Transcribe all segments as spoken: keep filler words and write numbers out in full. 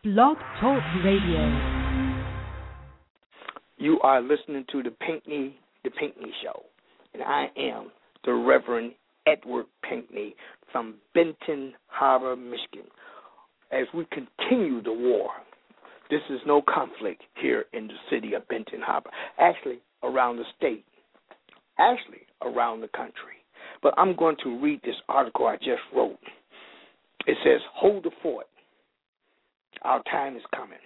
Blog Talk Radio. You are listening to the Pinckney, the Pinckney Show, and I am the Reverend Edward Pinckney from Benton Harbor, Michigan. As we continue the war, this is no conflict here in the city of Benton Harbor, actually around the state, actually around the country. But I'm going to read this article I just wrote. It says, "Hold the fort. Our time is coming."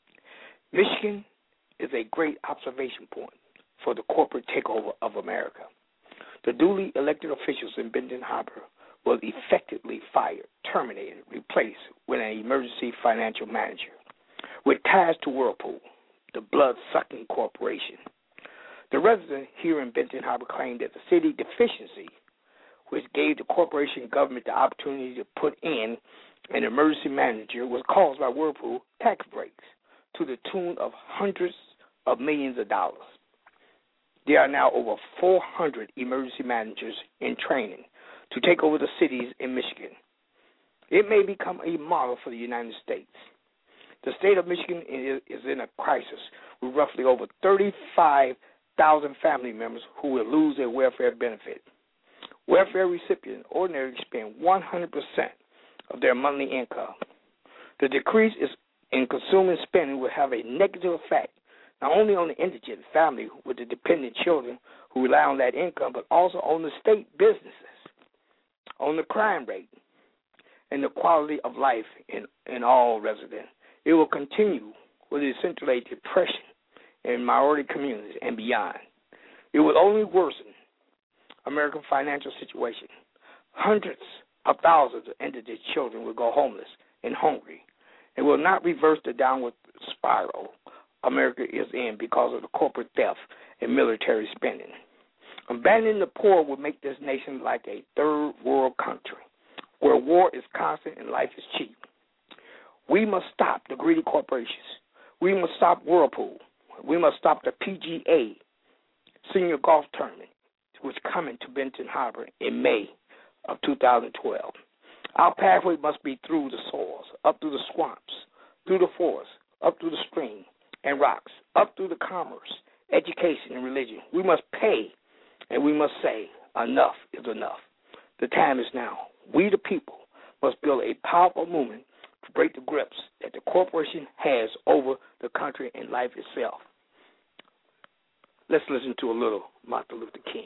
Michigan is a great observation point for the corporate takeover of America. The duly elected officials in Benton Harbor will effectively fired, terminated, replaced with an emergency financial manager with ties to Whirlpool, the blood-sucking corporation. The residents here in Benton Harbor claim that the city deficiency, which gave the corporation government the opportunity to put in an emergency manager, was caused by Whirlpool tax breaks to the tune of hundreds of millions of dollars. There are now over four hundred emergency managers in training to take over the cities in Michigan. It may become a model for the United States. The state of Michigan is in a crisis with roughly over thirty-five thousand family members who will lose their welfare benefit. Welfare recipients ordinarily spend one hundred percent of their monthly income. The decrease in consumer spending will have a negative effect not only on the indigent family with the dependent children who rely on that income, but also on the state businesses, on the crime rate, and the quality of life in, in all residents. It will continue with essentially depression in minority communities and beyond. It will only worsen American financial situation. Hundreds of thousands of indigent children will go homeless and hungry. It will not reverse the downward spiral America is in because of the corporate theft and military spending. Abandoning the poor will make this nation like a third world country where war is constant and life is cheap. We must stop the greedy corporations. We must stop Whirlpool. We must stop the P G A Senior Golf Tournament, which is coming to Benton Harbor in May of two thousand twelve. Our pathway must be through the soils, up through the swamps, through the forests, up through the stream and rocks, up through the commerce, education, and religion. We must pay, and we must say, enough is enough. The time is now. We, the people, must build a powerful movement to break the grips that the corporation has over the country and life itself. Let's listen to a little Martin Luther King.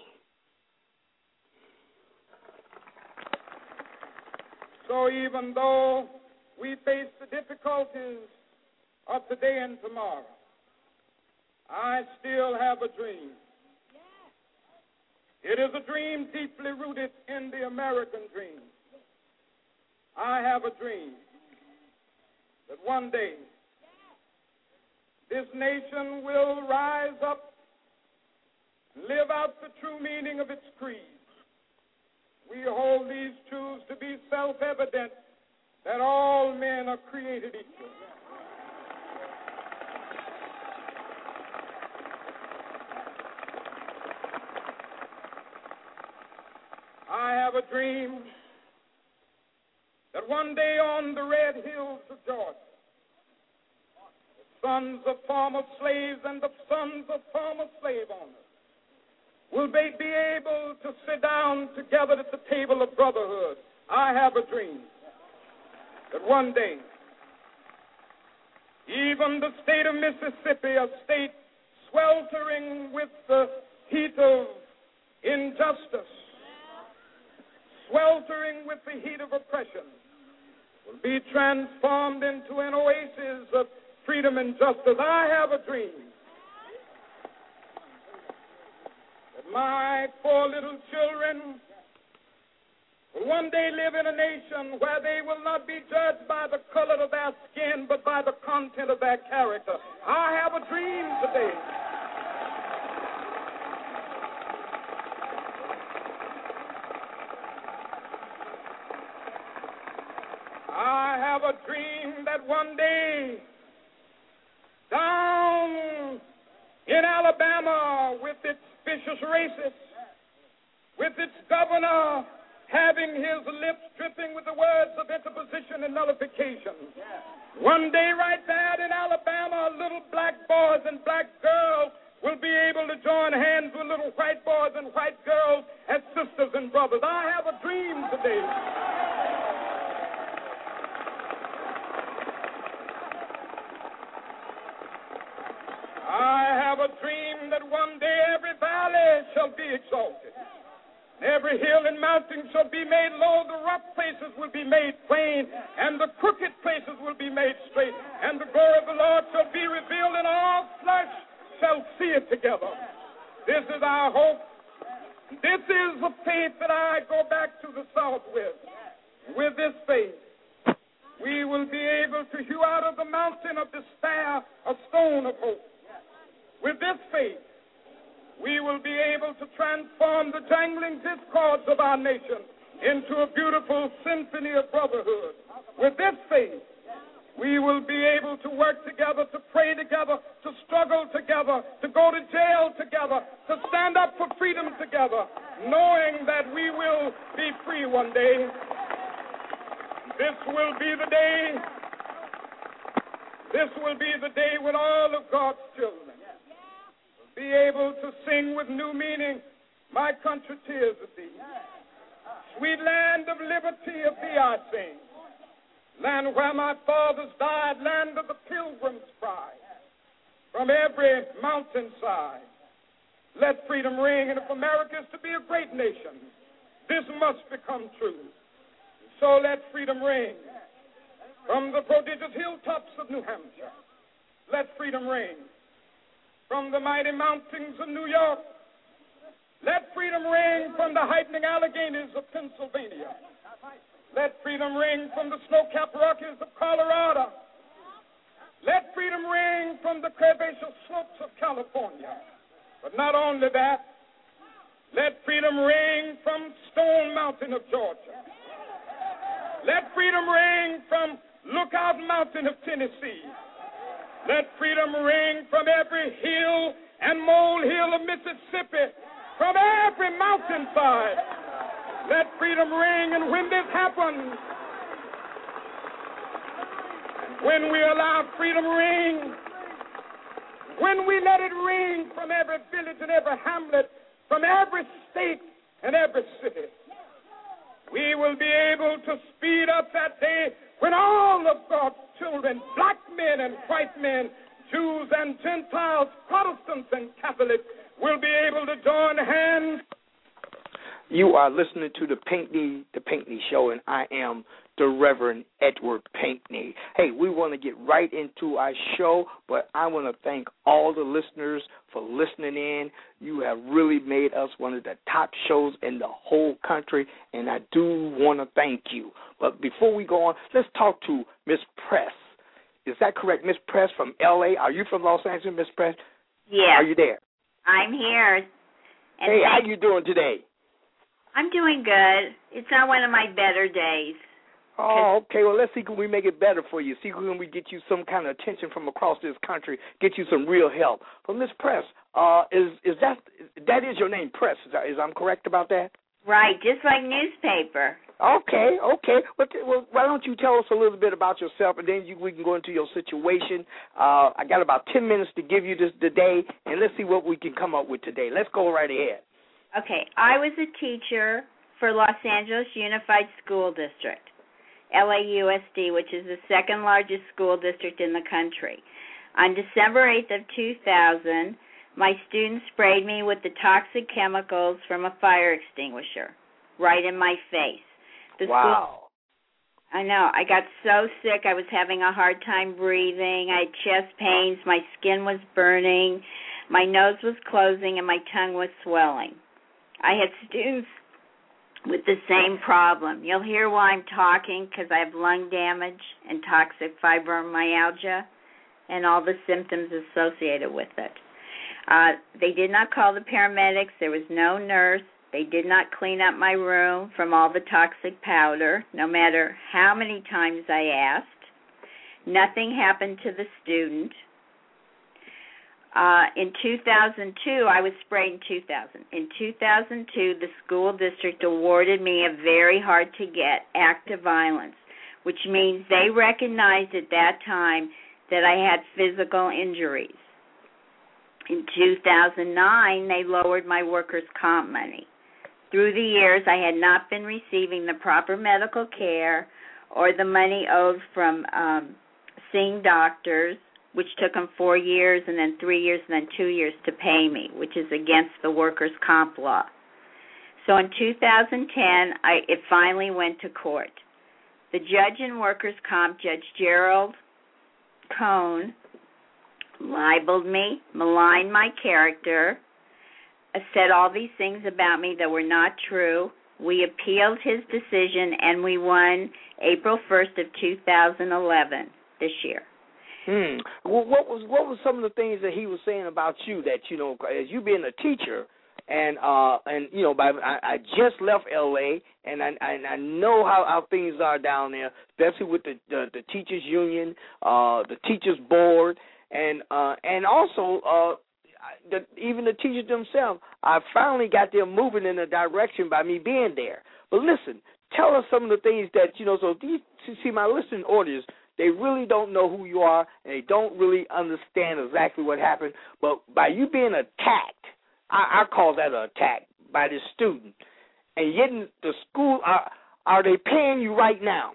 So even though we face the difficulties of today and tomorrow, I still have a dream. It is a dream deeply rooted in the American dream. I have a dream that one day this nation will rise up and live out the true meaning of its creed. We hold these truths to be self-evident, that all men are created equal. I have a dream that one day on the red hills of Georgia, the sons of former slaves and the sons of former slave owners will they be able to sit down together at the table of brotherhood. I have a dream that one day, even the state of Mississippi, a state sweltering with the heat of injustice, sweltering with the heat of oppression, will be transformed into an oasis of freedom and justice. I have a dream that my four little children will one day live in a nation where they will not be judged by the color of their skin, but by the content of their character. I have a dream today. I have a dream that one day down in Alabama with its vicious racists, with its governor having his lips dripping with the words of interposition and nullification. One day right there in Alabama, little black boys and black girls will be able to join hands with little white boys and white girls as sisters and brothers. I have a dream today. I have a dream that one day every valley shall be exalted. Every hill and mountain shall be made low. The rough places will be made plain, and the crooked places will be made straight. And the glory of the Lord shall be revealed, and all flesh shall see it together. This is our hope. This is the faith that I go back to the South with. With this faith, we will be able to hew out of the mountain of despair a stone of hope. With this faith, we will be able to transform the jangling discords of our nation into a beautiful symphony of brotherhood. With this faith, we will be able to work together, to pray together, to struggle together, to go to jail together, to stand up for freedom together, knowing that we will be free one day. This will be the day, this will be the day when all of God's children be able to sing with new meaning, my country tears of thee. Sweet land of liberty of thee I sing. Land where my fathers died, land of the pilgrim's pride. From every mountainside, let freedom ring. And if America is to be a great nation, this must become true. So let freedom ring. From the prodigious hilltops of New Hampshire, let freedom ring. From the mighty mountains of New York, let freedom ring. From the heightening Alleghanies of Pennsylvania, let freedom ring. From the snow-capped Rockies of Colorado, let freedom ring. From the curvaceous slopes of California. But not only that, let freedom ring from Stone Mountain of Georgia. Let freedom ring from Lookout Mountain of Tennessee. Let freedom ring from every hill and molehill of Mississippi, from every mountainside. Let freedom ring, and when this happens, when we allow freedom ring, when we let it ring from every village and every hamlet, from every state and every city, we will be able to speed up that day when all of God's children, black men and white men, Jews and Gentiles, Protestants and Catholics, will be able to join hands. You are listening to the Pinckney, the Pinckney Show, and I am the Reverend Edward Pinckney. Hey, we want to get right into our show, but I want to thank all the listeners for listening in. You have really made us one of the top shows in the whole country, and I do want to thank you. But before we go on, let's talk to Miss Press. Is that correct, Miss Press from L A? Are you from Los Angeles, Miss Press? Yeah. Are you there? I'm here. And hey, how you doing today? I'm doing good. It's not one of my better days. Oh, okay. Well, let's see can we make it better for you. See can we get you some kind of attention from across this country, get you some real help. But Miss Press, uh, is is that that is your name, Press? Is, that, is I'm correct about that? Right, just like newspaper. Okay, okay. Well, well, why don't you tell us a little bit about yourself, and then you, we can go into your situation. Uh, I got about ten minutes to give you this today, and let's see what we can come up with today. Let's go right ahead. Okay, I was a teacher for Los Angeles Unified School District, L A U S D, which is the second largest school district in the country. On December eighth of two thousand, my students sprayed me with the toxic chemicals from a fire extinguisher right in my face. The wow. School, I know. I got so sick I was having a hard time breathing. I had chest pains. My skin was burning. My nose was closing, and my tongue was swelling. I had students with the same problem. You'll hear why I'm talking because I have lung damage and toxic fibromyalgia and all the symptoms associated with it. Uh, they did not call the paramedics. There was no nurse. They did not clean up my room from all the toxic powder, no matter how many times I asked. Nothing happened to the student. Uh, in two thousand two, I was sprayed in two thousand. In two thousand two, the school district awarded me a very hard-to-get act of violence, which means they recognized at that time that I had physical injuries. In two thousand nine, they lowered my workers' comp money. Through the years, I had not been receiving the proper medical care or the money owed from um, seeing doctors, which took them four years and then three years and then two years to pay me, which is against the workers' comp law. So in two thousand ten, I, it finally went to court. The judge in workers' comp, Judge Gerald Cohn, libeled me, maligned my character, said all these things about me that were not true. We appealed his decision, and we won April first of two thousand eleven this year. Hmm. Well, what was what was some of the things that he was saying about you that, you know, as you being a teacher, and uh and you know, by I, I just left L A and I and I know how, how things are down there, especially with the the, the teachers union, uh, the teachers board, and uh and also uh. The, even the teachers themselves, I finally got them moving in a direction by me being there. But listen, tell us some of the things that, you know, so these, see, my listening audience, they really don't know who you are, and they don't really understand exactly what happened. But by you being attacked, I, I call that an attack by this student, and yet the school, are, are they paying you right now?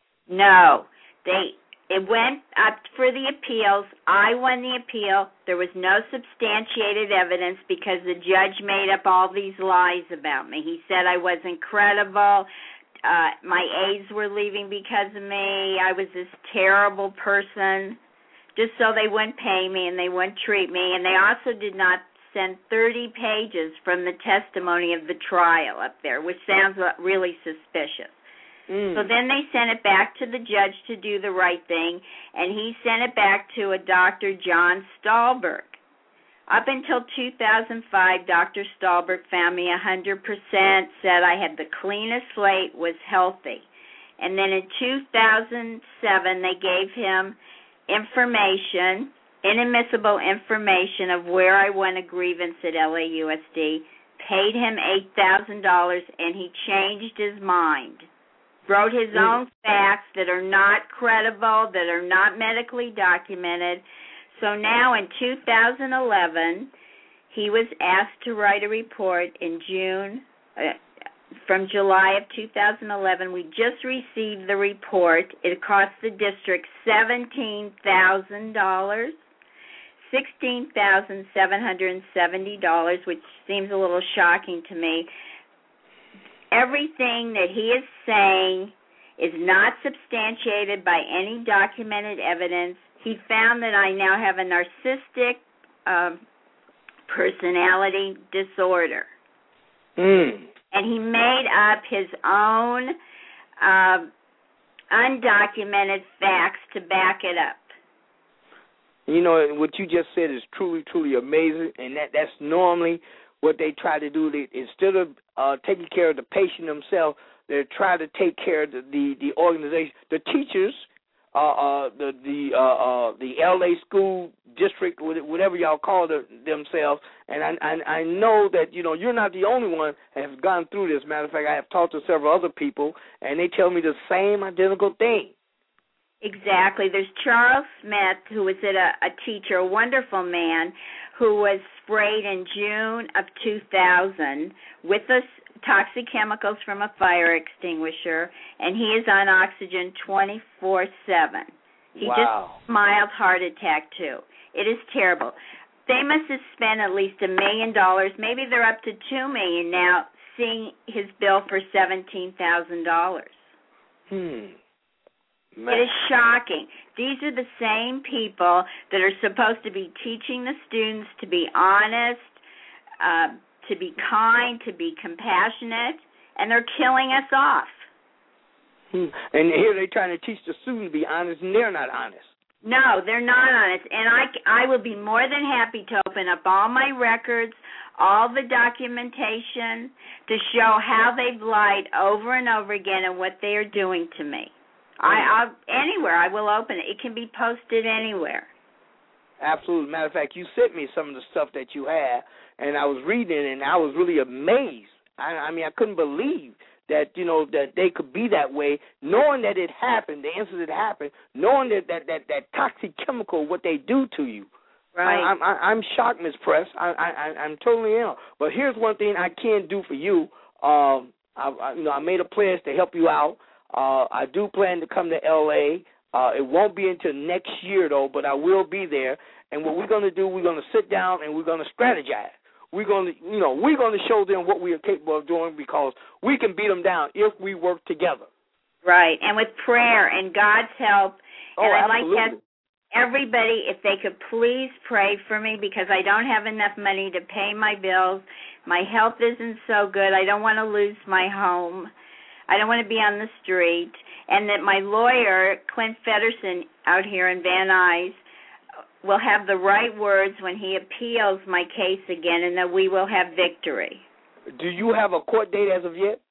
No, they... It went up for the appeals. I won the appeal. There was no substantiated evidence because the judge made up all these lies about me. He said I wasn't credible. Uh, my aides were leaving because of me. I was this terrible person, just so they wouldn't pay me and they wouldn't treat me. And they also did not send thirty pages from the testimony of the trial up there, which sounds really suspicious. Mm. So then they sent it back to the judge to do the right thing, and he sent it back to a Doctor John Stahlberg. Up until two thousand five, Doctor Stahlberg found me one hundred percent, said I had the cleanest slate, was healthy. And then in two thousand seven, they gave him information, inadmissible information of where I won a grievance at L A U S D, paid him eight thousand dollars, and he changed his mind. Wrote his own facts that are not credible, that are not medically documented. So now in two thousand eleven, he was asked to write a report in June, uh, from July of two thousand eleven. We just received the report. It cost the district seventeen thousand dollars, sixteen thousand seven hundred seventy dollars, which seems a little shocking to me. Everything that he is saying is not substantiated by any documented evidence. He found that I now have a narcissistic um, personality disorder. Mm. And he made up his own uh, undocumented facts to back it up. You know, what you just said is truly, truly amazing, and that, that's normally what they try to do. They, instead of uh, taking care of the patient themselves, they try to take care of the, the, the organization, the teachers, uh, uh, the the uh, uh, the L A school district, whatever y'all call the, themselves. And I, I I know that, you know, you're not the only one that has gone through this. Matter of fact, I have talked to several other people, and they tell me the same identical thing. Exactly. There's Charles Smith, who was at a, a teacher, a wonderful man, who was sprayed in June of two thousand with the toxic chemicals from a fire extinguisher, and he is on oxygen twenty-four seven. He wow. just mild heart attack, too. It is terrible. They must have spent at least a million dollars. Maybe they're up to two million now, seeing his bill for seventeen thousand dollars. Hmm. Man. It is shocking. These are the same people that are supposed to be teaching the students to be honest, uh, to be kind, to be compassionate, and they're killing us off. Hmm. And here they're trying to teach the students to be honest, and they're not honest. No, they're not honest. And I, I would be more than happy to open up all my records, all the documentation, to show how they've lied over and over again and what they are doing to me. I, I'll, anywhere, I will open it. It can be posted anywhere. Absolutely. Matter of fact, you sent me some of the stuff that you had, and I was reading it, and I was really amazed. I, I mean, I couldn't believe that, you know, that they could be that way, knowing that it happened, the incident happened, knowing that that, that, that toxic chemical, what they do to you. Right. I, I'm, I, I'm shocked, Miz Press. I, I, I'm totally ill. But here's one thing I can do for you. Um, I, I, you know, I made a pledge to help you out. Uh, I do plan to come to L A Uh, it won't be until next year, though, but I will be there. And what we're going to do, we're going to sit down and we're going to strategize. We're going to, you know, we're going to show them what we are capable of doing because we can beat them down if we work together. Right, and with prayer and God's help. Oh, and I'd absolutely. like to ask everybody if they could please pray for me because I don't have enough money to pay my bills. My health isn't so good. I don't want to lose my home. I don't want to be on the street. And that my lawyer, Clint Feddersen, out here in Van Nuys, will have the right words when he appeals my case again and that we will have victory. Do you have a court date as of yet?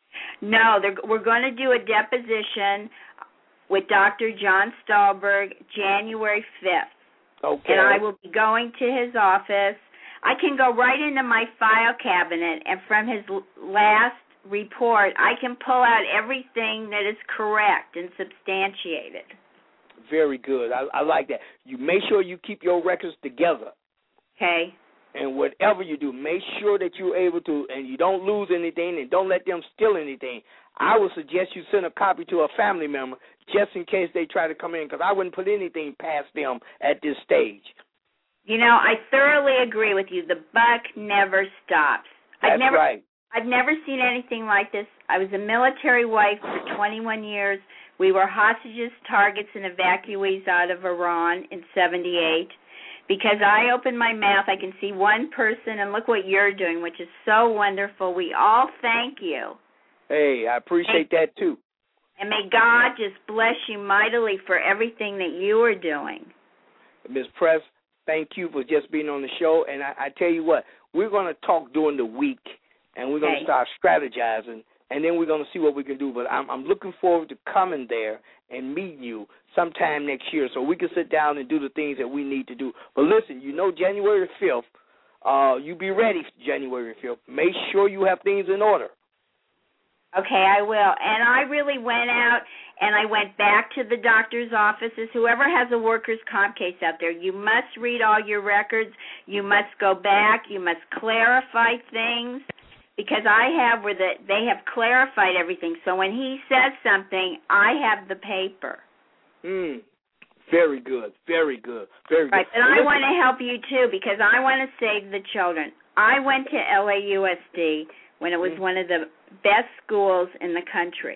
No, we're going to do a deposition with Doctor John Stahlberg January fifth. Okay. And I will be going to his office. I can go right into my file cabinet, and from his last report, I can pull out everything that is correct and substantiated. Very good. I, I like that. You make sure you keep your records together. Okay. And whatever you do, make sure that you're able to, and you don't lose anything, and don't let them steal anything. I would suggest you send a copy to a family member just in case they try to come in, because I wouldn't put anything past them at this stage. You know, I thoroughly agree with you. The buck never stops. That's I've never, right. I've never seen anything like this. I was a military wife for twenty-one years. We were hostages, targets, and evacuees out of Iran in seventy-eight. Because I open my mouth, I can see one person, and look what you're doing, which is so wonderful. We all thank you. Hey, I appreciate and, that, too. And may God just bless you mightily for everything that you are doing. Miz Press, thank you for just being on the show. And I, I tell you what, we're going to talk during the week, and we're going to okay. start strategizing, and then we're going to see what we can do. But I'm, I'm looking forward to coming there and meeting you sometime next year so we can sit down and do the things that we need to do. But listen, you know January fifth, uh, you be ready for January fifth. Make sure you have things in order. Okay, I will. And I really went out and I went back to the doctor's offices. Whoever has a workers' comp case out there, you must read all your records. You must go back. You must clarify things. Because I have where the, they have clarified everything. So when he says something, I have the paper. Mm. Very good. Very good. Very good. Right, and I want to help you, too, because I want to save the children. I went to L A U S D when it was mm. one of the best schools in the country.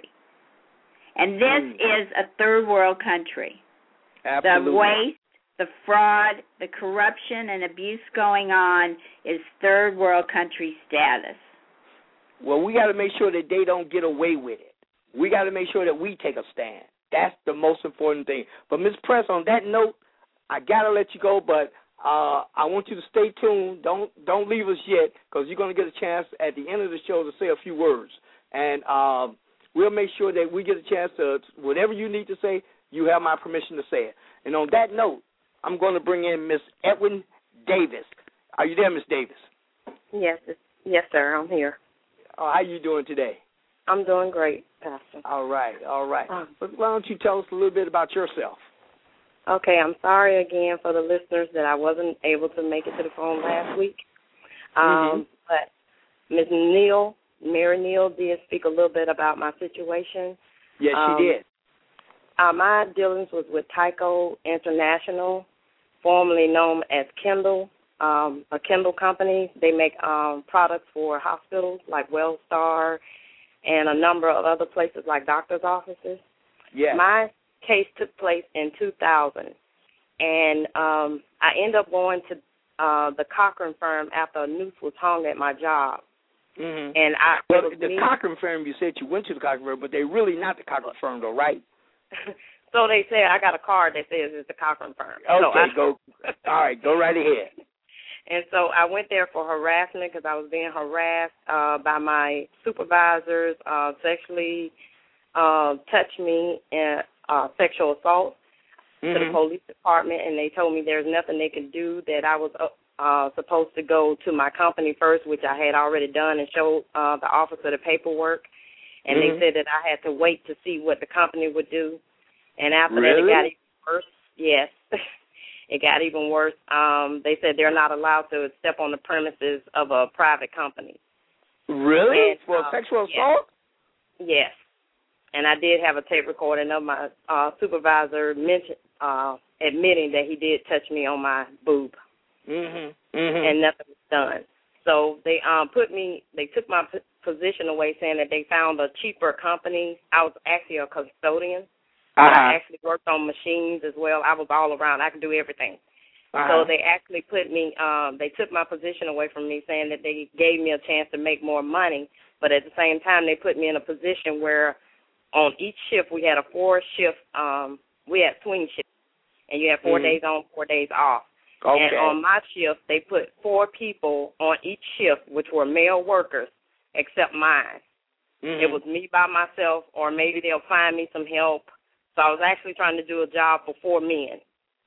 And this mm. is a third world country. Absolutely. The waste, the fraud, the corruption, and abuse going on is third world country status. Well, we got to make sure that they don't get away with it. We got to make sure that we take a stand. That's the most important thing. But, Miz Press, on that note, I got to let you go, but uh, I want you to stay tuned. Don't don't leave us yet, because you're going to get a chance at the end of the show to say a few words. And um, we'll make sure that we get a chance to, whatever you need to say, you have my permission to say it. And on that note, I'm going to bring in Miss Edwin Davis. Are you there, Miss Davis? Yes, yes, sir, I'm here. Uh, how you doing today? I'm doing great, Pastor. All right, all right. Um, but why don't you tell us a little bit about yourself? Okay, I'm sorry again for the listeners that I wasn't able to make it to the phone last week. Um, mm-hmm. But Miz Neal, Mary Neal, did speak a little bit about my situation. Yes, um, she did. Uh, my dealings was with Tyco International, formerly known as Kendall. Um, a Kendall company. They make um, products for hospitals like WellStar and a number of other places like doctor's offices. Yeah. My case took place in two thousand, and um, I ended up going to uh, the Cochran firm after a noose was hung at my job. Mm-hmm. And I well, the me. Cochran firm, you said you went to the Cochran firm, but they're really not the Cochran firm, though, right? So they say I got a card that says it's the Cochran firm. Okay, so I, go. All right, go right ahead. And so I went there for harassment because I was being harassed uh, by my supervisors, uh, sexually uh, touched me, and uh, sexual assault. mm-hmm. to the police department, and they told me there's nothing they could do, that I was uh, supposed to go to my company first, which I had already done, and showed uh, the officer the paperwork. And mm-hmm. they said that I had to wait to see what the company would do. And after really? that, it got even worse. Yes. It got even worse. Um, they said they're not allowed to step on the premises of a private company. Really? And, For uh, sexual yes. assault? Yes. And I did have a tape recording of my uh, supervisor mention, uh, admitting that he did touch me on my boob. Mm-hmm. Mm-hmm. And nothing was done. So they um, put me, they took my p- position away, saying that they found a cheaper company. I was actually a custodian. Uh-huh. I actually worked on machines as well. I was all around. I could do everything. Uh-huh. So they actually put me, um, they took my position away from me, saying that they gave me a chance to make more money. But at the same time, they put me in a position where on each shift we had a four-shift, um, we had swing shifts. And you had four mm-hmm. days on, four days off. Okay. And on my shift, they put four people on each shift, which were male workers, except mine. Mm-hmm. It was me by myself, or maybe they'll find me some help. So I was actually trying to do a job for four men,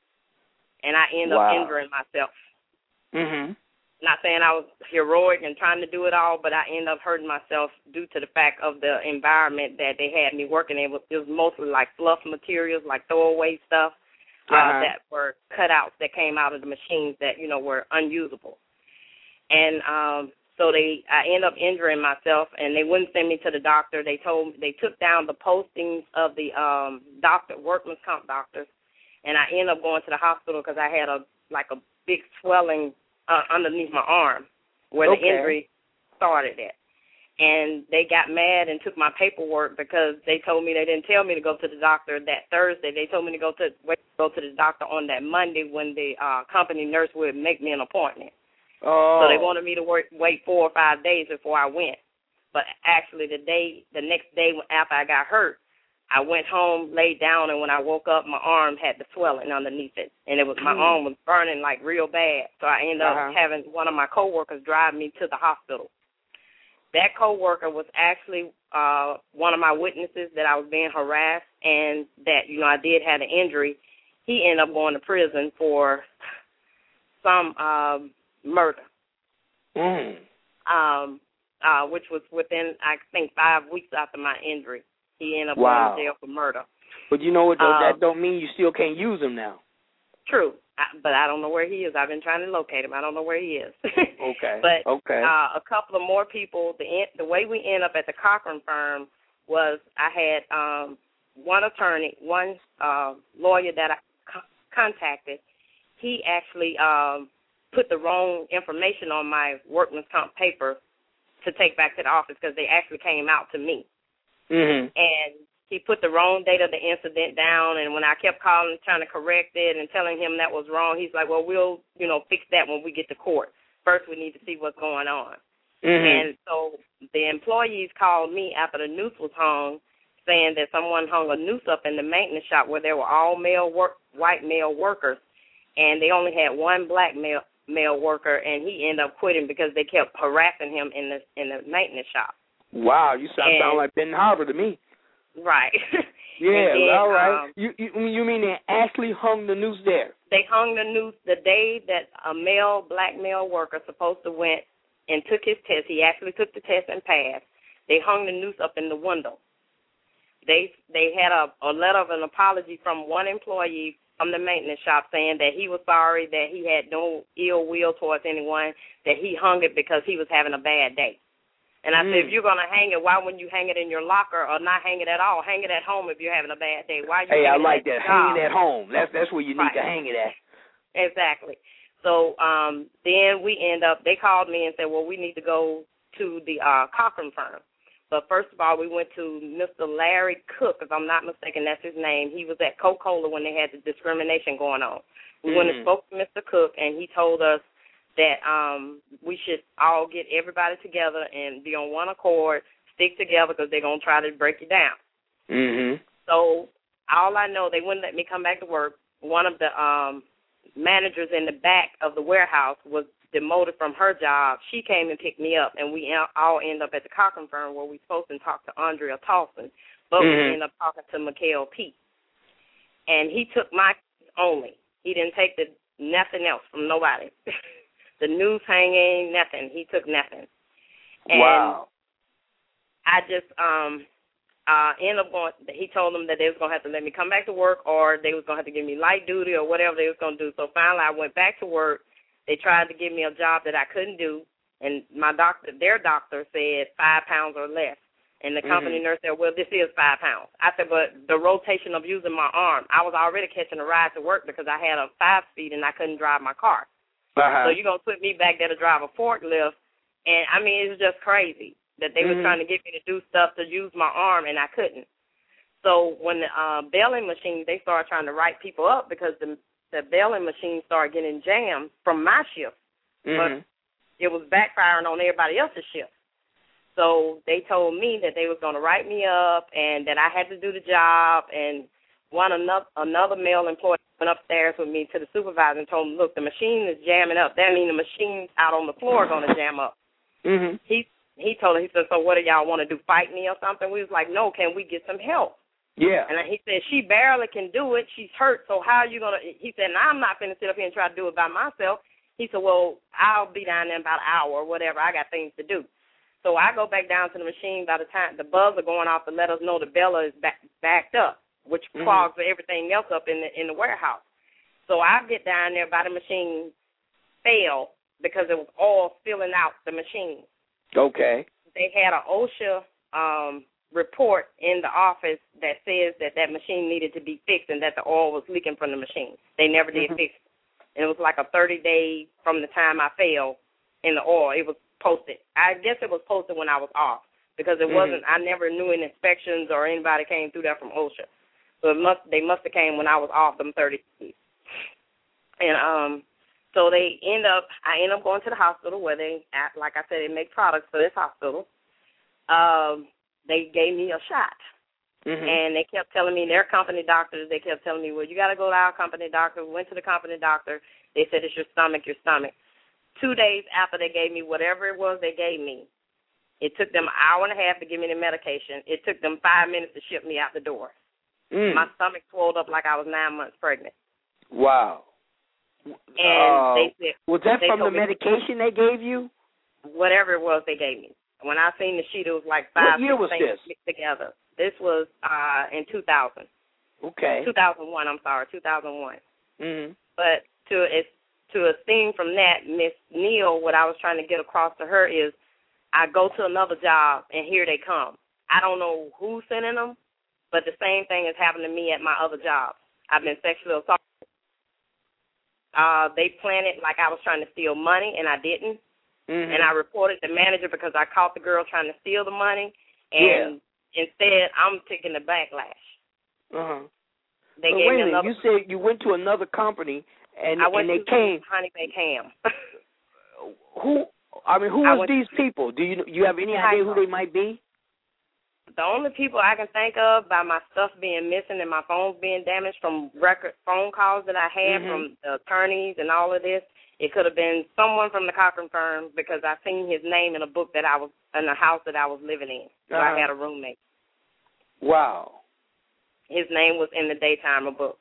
and I ended wow. up injuring myself. Mm-hmm. Not saying I was heroic and trying to do it all, but I ended up hurting myself due to the fact of the environment that they had me working in. It was, it was mostly like fluff materials, like throwaway stuff. Uh, uh-huh. that were cutouts that came out of the machines that, you know, were unusable. And um, so they, I ended up injuring myself, and they wouldn't send me to the doctor. They told, they took down the postings of the um, doctor, workman's comp doctors, and I ended up going to the hospital because I had a like a big swelling uh, underneath my arm where okay. the injury started at. And they got mad and took my paperwork because they told me, they didn't tell me to go to the doctor that Thursday. They told me to go to wait, go to the doctor on that Monday when the uh, company nurse would make me an appointment. Oh. So they wanted me to work, wait four or five days before I went. But actually the day, the next day after I got hurt, I went home, laid down, and when I woke up, my arm had the swelling underneath it. And it was my arm was burning like real bad. So I ended uh-huh. up having one of my coworkers drive me to the hospital. That coworker was actually uh, one of my witnesses that I was being harassed and that, you know, I did have an injury. He ended up going to prison for some uh, murder, mm. um, uh, which was within, I think, five weeks after my injury. He ended up wow. going to jail for murder. But you know what, though? Uh, that don't mean you still can't use him now. True. I, but I don't know where he is. I've been trying to locate him. I don't know where he is. okay. But okay. Uh, a couple of more people, the the way we ended up at the Cochran firm was I had um, one attorney, one uh, lawyer that I co- contacted. He actually um, put the wrong information on my workman's comp paper to take back to the office because they actually came out to me. Mm-hmm. And he put the wrong date of the incident down, and when I kept calling, trying to correct it and telling him that was wrong, he's like, well, we'll, you know, fix that when we get to court. First, we need to see what's going on. Mm-hmm. And so the employees called me after the noose was hung, saying that someone hung a noose up in the maintenance shop where there were all male work, white male workers, and they only had one black male male worker, and he ended up quitting because they kept harassing him in the in the maintenance shop. Wow, you sound, and, sound like Ben Harbor to me. Right. Yeah, then, all right. Um, you, you you mean they actually hung the noose there? They hung the noose the day that a male, black male worker supposed to went and took his test. He actually took the test and passed. They hung the noose up in the window. They they had a, a letter of an apology from one employee from the maintenance shop saying that he was sorry, that he had no ill will towards anyone, that he hung it because he was having a bad day. And I mm. said, if you're going to hang it, why wouldn't you hang it in your locker or not hang it at all? Hang it at home if you're having a bad day. Why are you Hey, I hanging like it at that. job? Hang it at home. That's that's where you need right. to hang it at. Exactly. So um, then we end up, they called me and said, well, we need to go to the uh, Cochran firm. But first of all, we went to Mister Larry Cook, if I'm not mistaken, that's his name. He was at Coca-Cola when they had the discrimination going on. We mm. went and spoke to Mister Cook, and he told us that um, we should all get everybody together and be on one accord, stick together because they're going to try to break you down. Mm-hmm. So all I know, they wouldn't let me come back to work. One of the um, managers in the back of the warehouse was demoted from her job. She came and picked me up, and we all end up at the Cochran firm where we supposed to talk to Andrea Tolson, but mm-hmm. we end up talking to Mikhail Pete. and he took my keys only. He didn't take the nothing else from nobody. The news hanging, nothing. He took nothing. And wow. I just um uh ended up going. He told them that they was gonna have to let me come back to work, or they was gonna have to give me light duty, or whatever they was gonna do. So finally, I went back to work. They tried to give me a job that I couldn't do, and my doctor, their doctor, said five pounds or less. And the company mm-hmm. nurse said, well, this is five pounds. I said, but the rotation of using my arm, I was already catching a ride to work because I had a five-speed and I couldn't drive my car. Uh-huh. So you're going to put me back there to drive a forklift. And, I mean, it was just crazy that they mm-hmm. were trying to get me to do stuff to use my arm, and I couldn't. So when the uh, bailing machine, they started trying to write people up because the, the bailing machine started getting jammed from my shift. Mm-hmm. But it was backfiring on everybody else's shift. So they told me that they was going to write me up and that I had to do the job. And one another, another male employee went upstairs with me to the supervisor and told him, look, the machine is jamming up. That means the machines out on the floor are going to jam up. Mm-hmm. He he told her, he said, so what do y'all want to do, fight me or something? We was like, no, can we get some help? Yeah. And he said, she barely can do it. She's hurt, so how are you going to? He said, now I'm not going to sit up here and try to do it by myself. He said, well, I'll be down there in about an hour or whatever. I got things to do. So I go back down to the machine. By the time the buzzer going off to let us know the baler is back, backed up, which mm-hmm. clogs everything else up in the in the warehouse. So I get down there by the machine, fail because it was all spilling out the machine. Okay. They had an OSHA um, report in the office that says that that machine needed to be fixed and that the oil was leaking from the machine. They never did mm-hmm. fix it. And it was like a thirty day from the time I failed in the oil. It was posted. I guess it was posted when I was off because it mm-hmm. wasn't. I never knew any inspections or anybody came through that from OSHA. So it must. They must have came when I was off them thirty days. And um, so they end up. I end up going to the hospital where they, like I said, they make products for this hospital. Um, they gave me a shot. Mm-hmm. And they kept telling me, their company doctors, they kept telling me, well, you got to go to our company doctor. We went to the company doctor. They said, it's your stomach, your stomach. Two days after they gave me whatever it was they gave me, it took them an hour and a half to give me the medication. It took them five minutes to ship me out the door. Mm. My stomach swelled up like I was nine months pregnant. Wow. And uh, they said, was that they from the me, medication they gave you? Whatever it was they gave me. When I seen the sheet, it was like five what year was things this? mixed together. This was uh, in two thousand. Okay. two thousand one, I'm sorry, two thousand one. Mm-hmm. But to it's to a thing from that, Miss Neal, what I was trying to get across to her is I go to another job, and here they come. I don't know who's sending them, but the same thing has happened to me at my other jobs. I've been sexually assaulted. Uh, they planned it like I was trying to steal money, and I didn't. Mm-hmm. And I reported the manager because I caught the girl trying to steal the money, and yeah. instead I'm taking the backlash. Uh-huh. They so gave wait me a minute, another. you said you went to another company, and, I went and they to came. Honey Baked Ham. Who? I mean, who I was these people? Do you you have any idea who they might be? The only people I can think of by my stuff being missing and my phones being damaged from record phone calls that I had mm-hmm. from the attorneys and all of this, it could have been someone from the Cochran firm because I seen his name in a book that I was in the house that I was living in. So uh-huh. I had a roommate. Wow. His name was in the Daytimer book.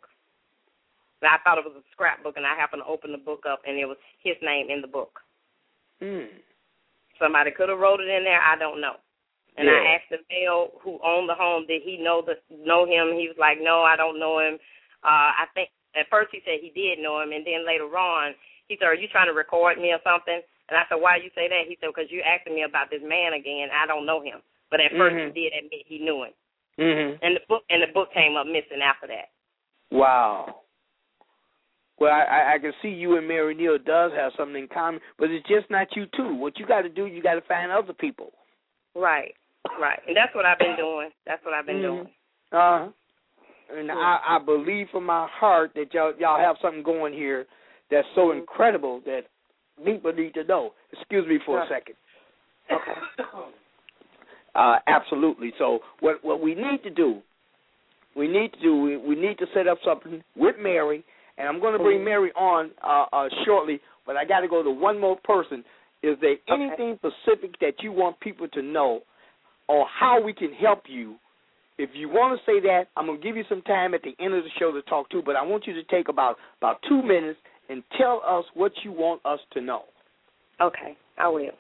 I thought it was a scrapbook, and I happened to open the book up, and it was his name in the book. Mm. Somebody could have wrote it in there. I don't know. And yeah. I asked the male who owned the home, did he know the, know him? He was like, no, I don't know him. Uh, I think at first he said he did know him, and then later on he said, are you trying to record me or something? And I said, why do you say that? He said, because you're asking me about this man again. I don't know him. But at mm-hmm. first he did admit he knew him. Mm-hmm. And the book and the book came up missing after that. Wow. Well, I, I can see you and Mary Neal does have something in common, but it's just not you two. What you got to do, you got to find other people. Right, right, and that's what I've been doing. That's what I've been mm-hmm. doing. Uh, and I, I believe from my heart that y'all y'all have something going here that's so mm-hmm. incredible that people need to know. Excuse me for a second. Okay. Uh, absolutely. So what what we need to do, we need to do, we, we need to set up something with Mary. And I'm going to bring Mary on uh, uh, shortly, but I got to go to one more person. Is there anything okay. specific that you want people to know or how we can help you if you want to say that, I'm going to give you some time at the end of the show to talk to, but I want you to take about, about two minutes and tell us what you want us to know. Okay, I will.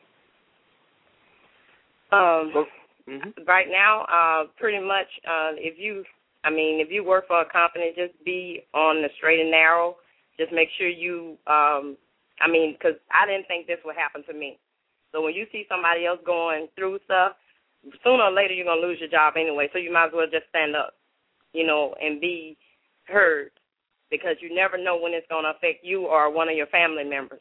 Um, mm-hmm. Right now, uh, pretty much, uh, if you, I mean, if you work for a company, just be on the straight and narrow. Just make sure you, um, I mean, because I didn't think this would happen to me. So when you see somebody else going through stuff, sooner or later you're going to lose your job anyway, so you might as well just stand up, you know, and be heard, because you never know when it's going to affect you or one of your family members.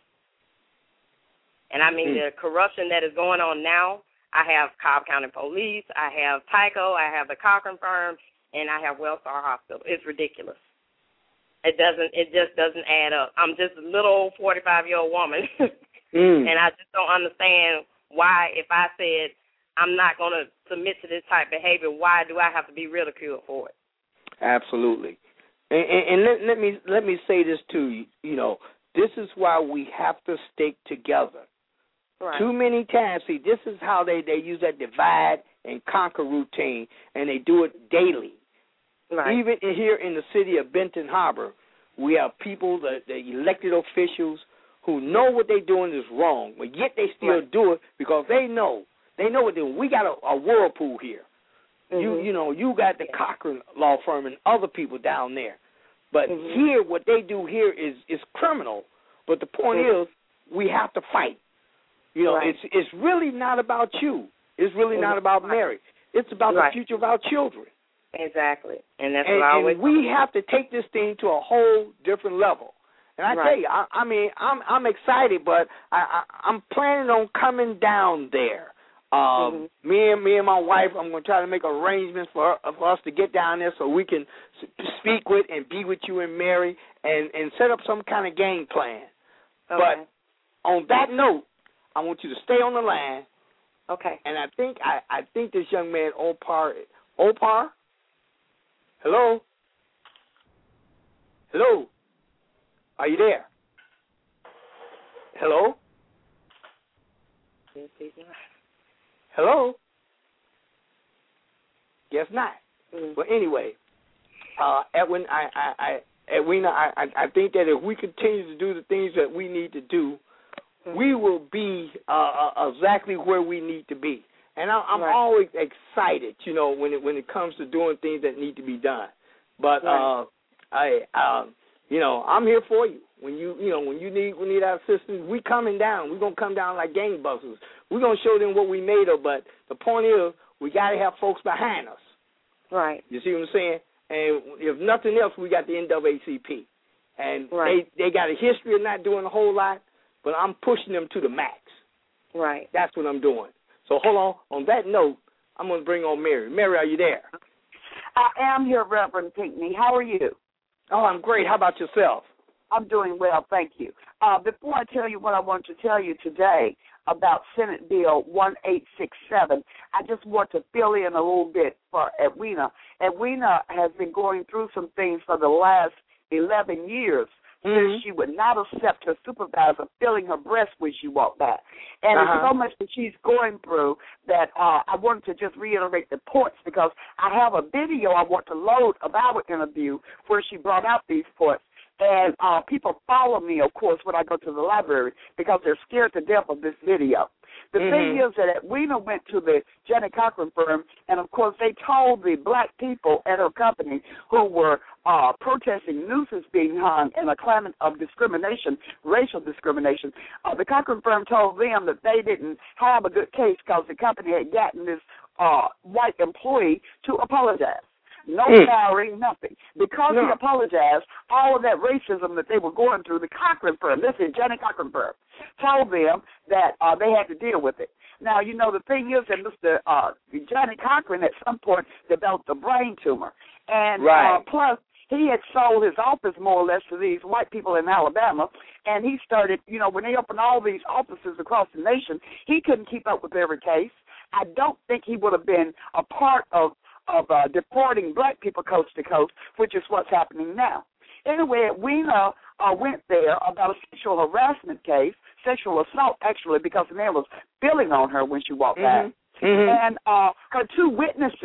And, I mean, mm-hmm. the corruption that is going on now, I have Cobb County Police, I have Tyco, I have the Cochran Firm, and I have Wellstar Hospital. It's ridiculous. It doesn't. It just doesn't add up. I'm just a little old forty-five-year-old woman, mm. and I just don't understand why, if I said I'm not going to submit to this type of behavior, why do I have to be ridiculed for it? Absolutely. And, and, and let, let me let me say this to you. You know, this is why we have to stick together. Right. Too many times, see, this is how they, they use that divide and conquer routine, and they do it daily. Right. Even here in the city of Benton Harbor, we have people, the, the elected officials, who know what they're doing is wrong, but yet they still right. do it because they know. They know what they're doing. We got a, a whirlpool here. Mm-hmm. You you know, you got the Cochran law firm and other people down there. But mm-hmm. here, what they do here is, is criminal. But the point mm-hmm. is, we have to fight. You know, right. it's it's really not about you. It's really mm-hmm. not about Mary. It's about right. the future of our children. Exactly. And that's and, what I always and we have to take this thing to a whole different level. And I right. tell you, I, I mean, I'm I'm excited, but I, I, I'm planning on coming down there. Um, mm-hmm. Me and me and my wife, I'm going to try to make arrangements for for us to get down there so we can speak with and be with you and Mary and, and set up some kind of game plan. Okay. But on that note, I want you to stay on the line. Okay. And I think I, I think this young man, Opar, Opar, hello, hello, are you there? Hello. Hello? Guess not. Mm-hmm. Well, anyway, uh, Edwin, I, I, I, Edwina, I, I think that if we continue to do the things that we need to do, mm-hmm. we will be uh, exactly where we need to be. And I, I'm right. always excited, you know, when it when it comes to doing things that need to be done. But right. uh, I, um, you know, I'm here for you. When you, you know, when you need we need our assistance, we coming down. We're gonna come down like gangbusters. We're gonna show them what we made of. But the point is, we gotta have folks behind us. Right. You see what I'm saying? And if nothing else, we got the N double A C P, and right. they they got a history of not doing a whole lot, but I'm pushing them to the max. Right. That's what I'm doing. So hold on. On that note, I'm gonna bring on Mary. Mary, are you there? I am here, Reverend Pinckney. How are you? Oh, I'm great. How about yourself? I'm doing well, thank you. Uh, before I tell you what I want to tell you today about Senate Bill one eight six seven, I just want to fill in a little bit for Edwina. Edwina has been going through some things for the last eleven years. Mm-hmm. Since she would not accept her supervisor filling her breast when she walked by. And uh-huh. it's so much that she's going through that uh, I wanted to just reiterate the points because I have a video I want to load of our interview where she brought out these points. And uh, people follow me, of course, when I go to the library because they're scared to death of this video. The mm-hmm. thing is that Edwina went to the Janet Cochran firm, and, of course, they told the black people at her company who were uh, protesting nooses being hung in a climate of discrimination, racial discrimination. Uh, the Cochran firm told them that they didn't have a good case because the company had gotten this uh, white employee to apologize. No mm. salary, nothing. Because no. he apologized, all of that racism that they were going through, the Cochran firm, this is Janet Cochran firm, told them that uh, they had to deal with it. Now, you know, the thing is that Mister Uh, Janet Cochran at some point developed a brain tumor. And right. uh, plus, he had sold his office more or less to these white people in Alabama, and he started, you know, when they opened all these offices across the nation, he couldn't keep up with every case. I don't think he would have been a part of of uh, deporting black people coast to coast, which is what's happening now. Anyway, Edwina uh, went there about a sexual harassment case, sexual assault, actually, because the man was spilling on her when she walked mm-hmm. by. Mm-hmm. And uh, her two witnesses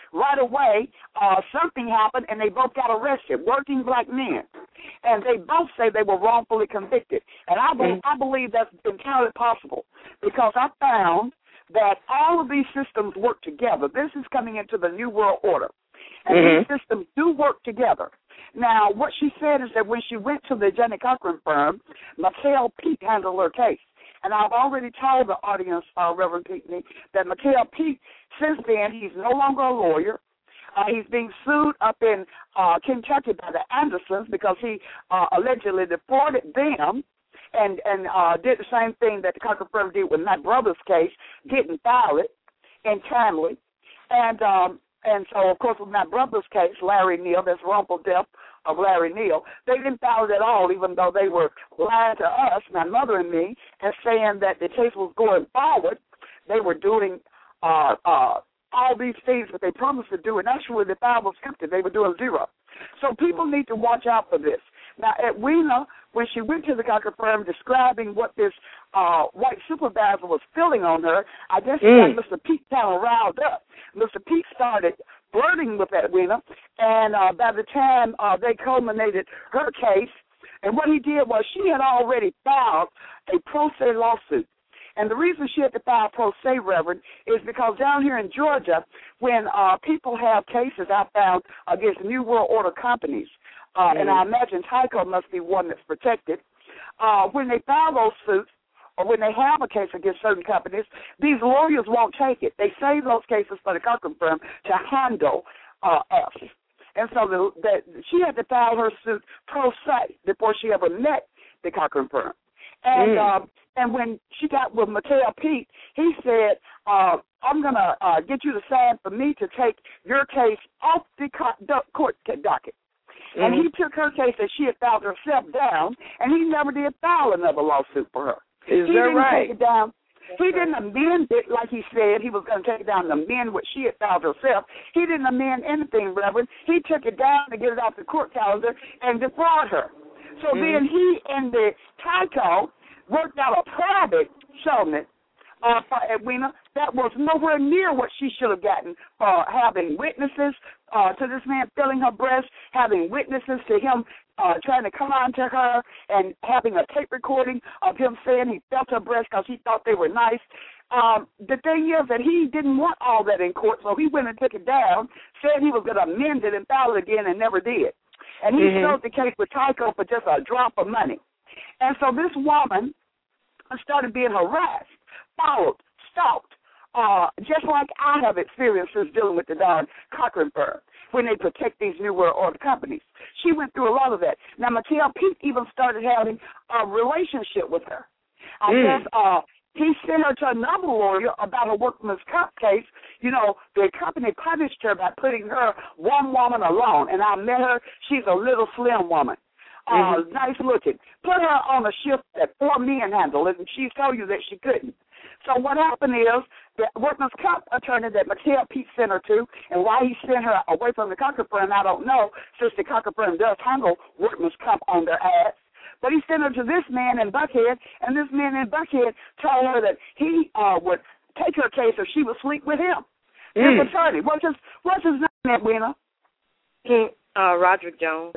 right away, uh, something happened, and they both got arrested, working black men. And they both say they were wrongfully convicted. And I, be- I believe that's entirely possible because I found that all of these systems work together. This is coming into the New World Order. And mm-hmm. these systems do work together. Now, what she said is that when she went to the Jenny Cochran firm, Mikhail Peet handled her case. And I've already told the audience, uh, Reverend Pinckney, that Mikhail Peet, since then, he's no longer a lawyer. Uh, he's being sued up in uh, Kentucky by the Andersons because he uh, allegedly deported them and, and uh, did the same thing that the Cochran firm did with my brother's case, didn't file it in timely. And um, and so, of course, with my brother's case, Larry Neal, that's wrongful death of Larry Neal, they didn't file it at all, even though they were lying to us, my mother and me, and saying that the case was going forward. They were doing uh, uh, all these things that they promised to do, and actually the file was empty. They were doing zero. So people need to watch out for this. Now, Edwina, when she went to the Cochran firm describing what this uh, white supervisor was feeling on her, I guess she mm. got Mister Peet kind of riled up. Mister Peet started flirting with Edwina, and uh, by the time uh, they culminated her case, and what he did was she had already filed a pro se lawsuit. And the reason she had to file pro se, Reverend, is because down here in Georgia, when uh, people have cases I found against New World Order companies, uh, mm-hmm. and I imagine Tyco must be one that's protected, uh, when they file those suits, or when they have a case against certain companies, these lawyers won't take it. They save those cases for the Cochran firm to handle uh, us. And so the, the, she had to file her suit pro se before she ever met the Cochran firm. And mm. um, and when she got with Mikhail Peet, he said, uh, I'm going to uh, get you to sign for me to take your case off the court docket. Mm-hmm. And he took her case that she had filed herself down, and he never did file another lawsuit for her. Is he that didn't right? Take it down. He didn't amend it like he said he was going to take it down and amend what she had filed herself. He didn't amend anything, Reverend. He took it down to get it off the court calendar and defraud her. So mm-hmm. then he and the Tyco worked out a private settlement uh, for Edwina that was nowhere near what she should have gotten for having witnesses uh, to this man filling her breast, having witnesses to him uh, trying to come on to her, and having a tape recording of him saying he felt her breast because he thought they were nice. Um, the thing is that he didn't want all that in court, so he went and took it down, said he was going to amend it and file it again, and never did. And he mm-hmm. sold the case with Tyco for just a drop of money. And so this woman started being harassed, followed, stalked, uh, just like I have experiences dealing with the darn Cochran firm when they protect these New World Order companies. She went through a lot of that. Now, Mikhail Peet even started having a relationship with her. I mm. guess uh, he sent her to another lawyer about a workman's comp case. You know, the company punished her by putting her one woman alone. And I met her. She's a little slim woman. Uh, mm-hmm. Nice looking. Put her on a shift that four men handled it, and she told you that she couldn't. So what happened is the workman's comp attorney that Mikhail Peet sent her to, and why he sent her away from the Cochran firm, I don't know, since the Cochran firm does handle workman's comp on their ass. But he sent her to this man in Buckhead, and this man in Buckhead told her that he uh, would take her case if she would sleep with him. Mm. His attorney. What's his, what's his name, Edwina? He, uh, Roderick Jones.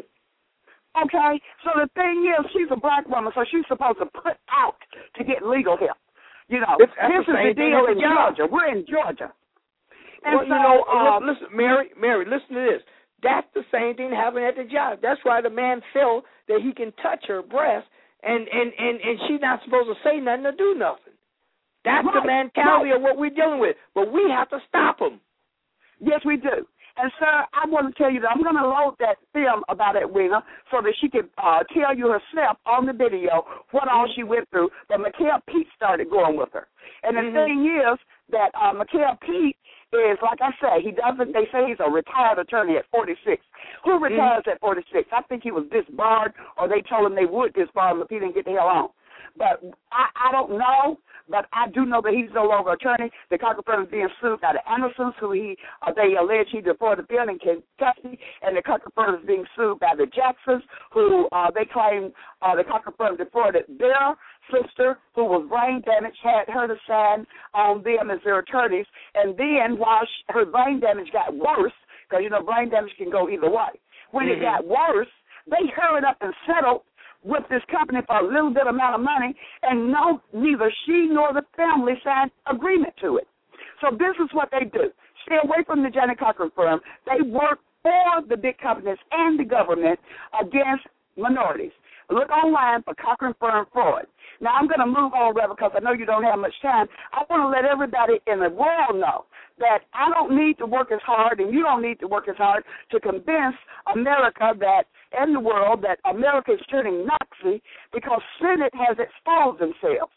Okay, so the thing is, she's a black woman, so she's supposed to put out to get legal help. You know, it's, this is the deal in Georgia. We're in Georgia. And well, so, you know, uh, listen, Mary, Mary, listen to this. That's the same thing happening at the job. That's why the man felt that he can touch her breast, and, and, and, and she's not supposed to say nothing or do nothing. That's right. The mentality right. of what we're dealing with. But we have to stop them. Yes, we do. And, sir, I want to tell you that I'm going to load that film about Edwina so that she can uh, tell you herself on the video what all she went through. But Mikhail Peet started going with her. And the mm-hmm. thing is that uh, Mikhail Peet is, like I say, he doesn't, they say he's a retired attorney at forty-six. Who retires mm-hmm. at forty-six? I think he was disbarred, or they told him they would disbar him if he didn't get the hell on. But I, I don't know. but I do know that he's no longer attorney. The Cochran firm is being sued by the Andersons, who he uh, they allege he deported the bill in Kentucky, and the Cochran firm is being sued by the Jacksons, who uh, they claim uh, the Cochran firm deported their sister, who was brain damaged, had her to sign on them as their attorneys, and then while she, her brain damage got worse, because, you know, brain damage can go either way. When mm-hmm. it got worse, they hurried up and settled with this company for a little bit amount of money, and no, neither she nor the family signed agreement to it. So this is what they do. Stay away from the Janet Cochran firm. They work for the big companies and the government against minorities. Look online for Cochran Firm fraud. Now, I'm going to move on, Reverend, because I know you don't have much time. I want to let everybody in the world know that I don't need to work as hard, and you don't need to work as hard to convince America that, and the world, that America is turning Nazi, because Senate has exposed themselves.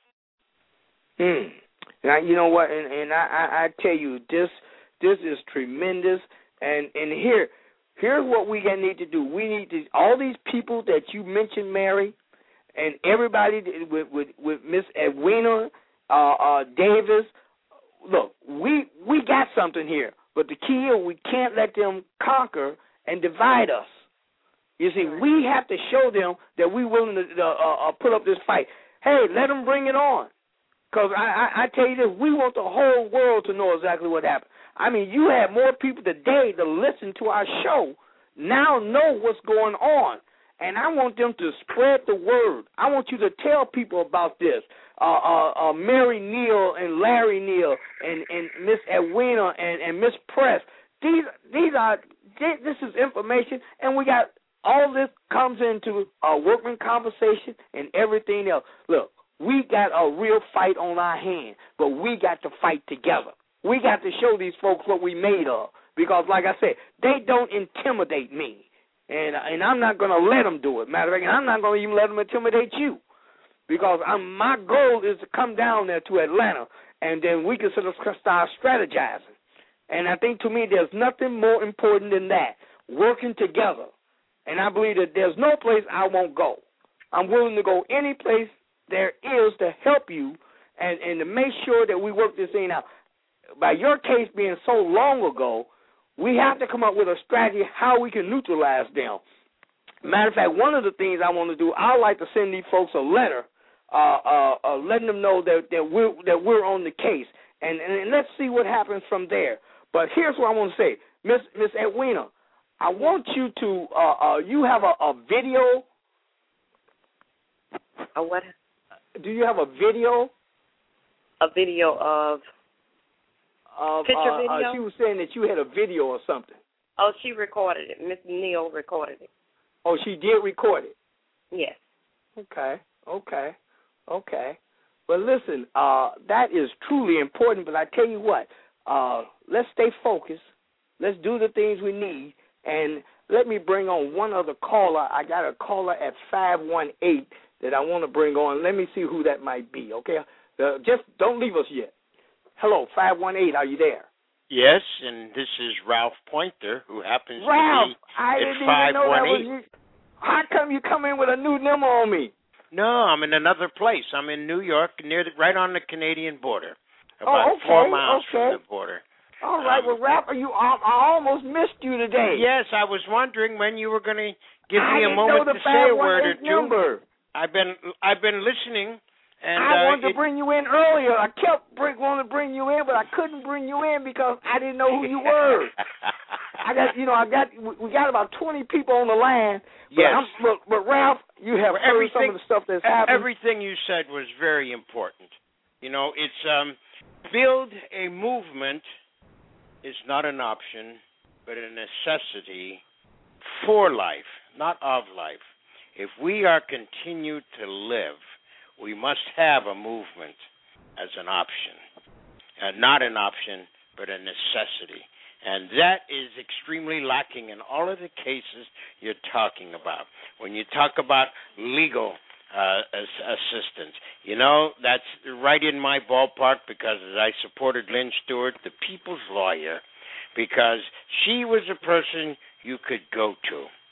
Hmm. Now, you know what, and, and I, I, I tell you, this this is tremendous, and, and here, here's what we need to do. We need to, all these people that you mentioned, Mary, and everybody with with, with Miss Edwina uh, uh, Davis, look, we we got something here, but the key is we can't let them conquer and divide us. You see, we have to show them that we're willing to uh, uh, put up this fight. Hey, let them bring it on. Because I, I, I tell you this, we want the whole world to know exactly what happened. I mean, you have more people today to listen to our show now know what's going on. And I want them to spread the word. I want you to tell people about this. Uh, uh, uh, Mary Neal and Larry Neal and, and Miss Edwina and, and Miss Press. These these are this is information, and we got all this comes into a workman conversation and everything else. Look, we got a real fight on our hands, but we got to fight together. We got to show these folks what we made of, because, like I said, they don't intimidate me. And and I'm not going to let them do it. Matter of fact, I'm not going to even let them intimidate you, because I'm, my goal is to come down there to Atlanta, and then we can sort of start strategizing. And I think to me there's nothing more important than that, working together. And I believe that there's no place I won't go. I'm willing to go any place there is to help you and, and to make sure that we work this thing out. By your case being so long ago, we have to come up with a strategy how we can neutralize them. Matter of fact, one of the things I want to do, I like to send these folks a letter, uh, uh, uh, letting them know that, that we're that we're on the case, and, and, and let's see what happens from there. But here's what I want to say, Miss Miss Edwina, I want you to uh, uh, you have a, a video. A what? Do you have a video? A video of. Of, Picture uh, video? Uh, she was saying that you had a video or something. Oh, she recorded it. Miss Neal recorded it. Oh, she did record it? Yes. Okay, okay, okay. Well, listen, uh, that is truly important, but I tell you what, uh, let's stay focused. Let's do the things we need, and let me bring on one other caller. I got a caller at five one eight that I want to bring on. Let me see who that might be, okay? Uh, just don't leave us yet. Hello, five one eight, are you there? Yes, and this is Ralph Pointer, who happens Ralph, to be I at didn't even five know that one eight. was you. How come you come in with a new number on me? No, I'm in another place. I'm in New York, near the, right on the Canadian border, about oh, okay, four miles okay. from the border. All right, um, well, Ralph, you, I, I almost missed you today. Yes, I was wondering when you were going to give I me a didn't moment know the to say a word or two. Number. I've been I've been listening. And, I uh, wanted to it, bring you in earlier. I kept bring, wanting to bring you in, but I couldn't bring you in because I didn't know who you were. I got, you know, I got, we got about twenty people on the line. But yes. I'm, but, but Ralph, you have well, heard some of the stuff that's happened. Everything you said was very important. You know, it's um, build a movement is not an option, but a necessity for life, not of life. If we are continued to live, we must have a movement as an option, uh, not an option, but a necessity. And that is extremely lacking in all of the cases you're talking about. When you talk about legal uh, as- assistance, you know, that's right in my ballpark, because I supported Lynn Stewart, the people's lawyer, because she was a person you could go to.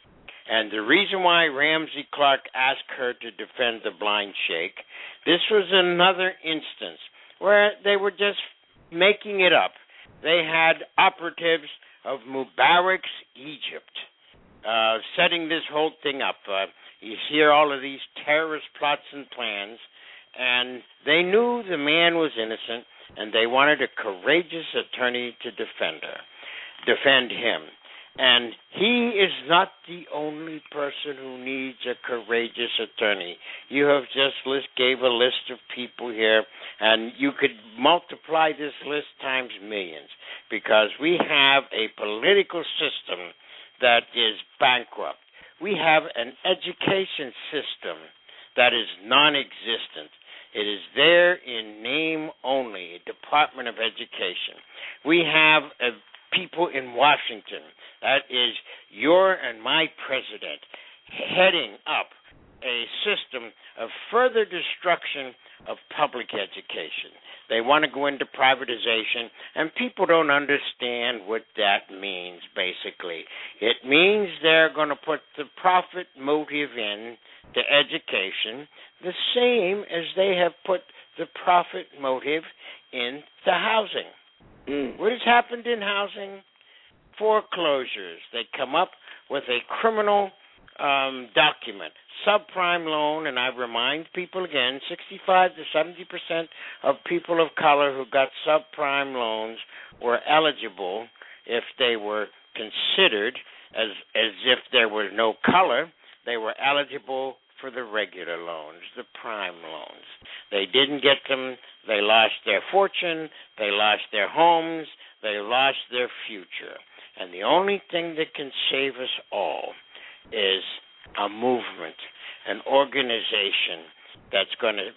And the reason why Ramsey Clark asked her to defend the blind sheikh, this was another instance where they were just making it up. They had operatives of Mubarak's Egypt uh, setting this whole thing up. Uh, you hear all of these terrorist plots and plans, and they knew the man was innocent, and they wanted a courageous attorney to defend her, defend him. And he is not the only person who needs a courageous attorney. You have just list, gave a list of people here, and you could multiply this list times millions, because we have a political system that is bankrupt. We have an education system that is non-existent. It is there in name only, a Department of Education. We have a people in Washington, that is your and my president, heading up a system of further destruction of public education. They want to go into privatization, and people don't understand what that means, basically. It means they're going to put the profit motive in to education the same as they have put the profit motive into housing. Mm. What has happened in housing? Foreclosures. They come up with a criminal um, document, subprime loan, and I remind people again, sixty-five to seventy percent of people of color who got subprime loans were eligible if they were considered as as if there was no color. They were eligible for the regular loans, the prime loans. They didn't get them. They lost their fortune. They lost their homes. They lost their future. And the only thing that can save us all is a movement, an organization that's going to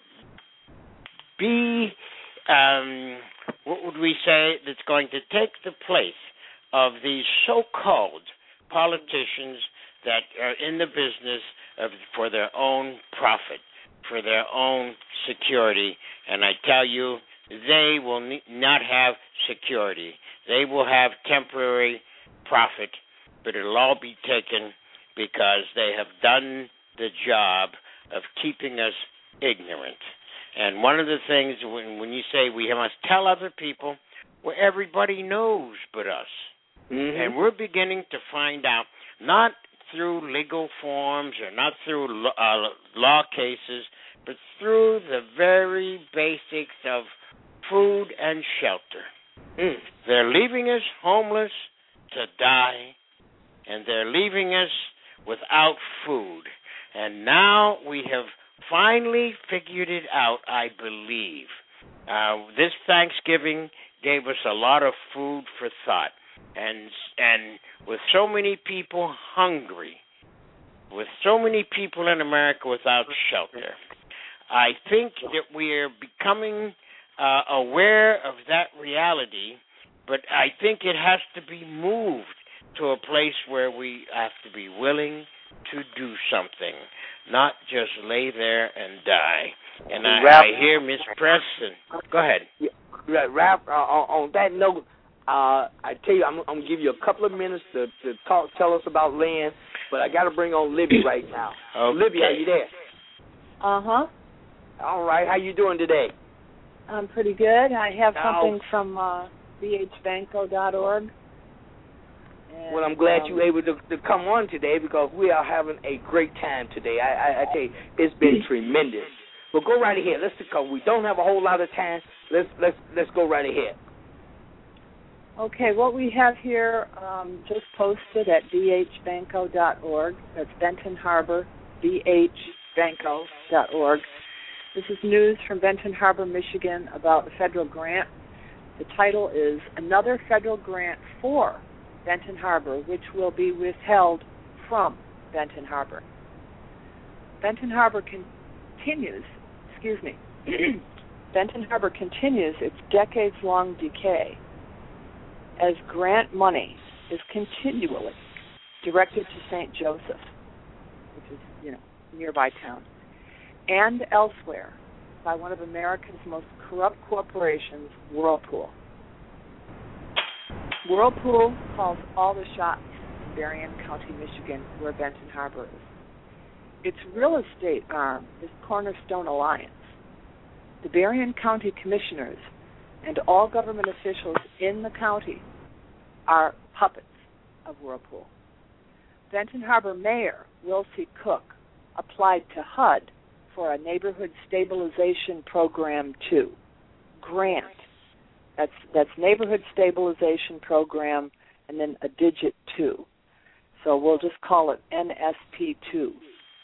be, um, what would we say, that's going to take the place of these so-called politicians that are in the business of for their own profit, for their own security. And I tell you, they will ne- not have security. They will have temporary profit, but it'll all be taken because they have done the job of keeping us ignorant. And one of the things, when, when you say we must tell other people, well, everybody knows but us. Mm-hmm. And we're beginning to find out, not through legal forms or not through uh, law cases, but through the very basics of food and shelter. Mm. They're leaving us homeless to die, and they're leaving us without food. And now we have finally figured it out, I believe. Uh, this Thanksgiving gave us a lot of food for thought. And and with so many people hungry, with so many people in America without shelter, I think that we are becoming uh, aware of that reality, but I think it has to be moved to a place where we have to be willing to do something, not just lay there and die. And I, I hear Miss Preston. Go ahead. Yeah, Ralph, uh, on, on that note, uh, I tell you, I'm, I'm going to give you a couple of minutes to, to talk, tell us about land, but I got to bring on Libby right now. Okay. Libby, are you there? Uh-huh. All right. How you doing today? I'm pretty good. I have Now, something from uh, b h banco dot org. And, well, I'm glad um, you were able to, to come on today because we are having a great time today. I, I, I tell you, it's been tremendous. But go right ahead. Let's go. We don't have a whole lot of time. Let's let's let's go right ahead. Okay, what we have here um, just posted at b h banco dot org. That's Benton Harbor, b h banco dot org. This is news from Benton Harbor, Michigan about a federal grant. The title is Another Federal Grant for Benton Harbor, which will be withheld from Benton Harbor. Benton Harbor continues, excuse me, Benton Harbor continues its decades-long decay as grant money is continually directed to Saint Joseph, which is, you know, nearby town, and elsewhere by one of America's most corrupt corporations, Whirlpool. Whirlpool calls all the shots Berrien County, Michigan, where Benton Harbor is. Its real estate arm is Cornerstone Alliance. The Berrien County Commissioners and all government officials in the county are puppets of Whirlpool. Benton Harbor Mayor Wilsie Cook applied to H U D for a Neighborhood Stabilization Program two grant. That's that's Neighborhood Stabilization Program and then a digit two. So we'll just call it N S P two.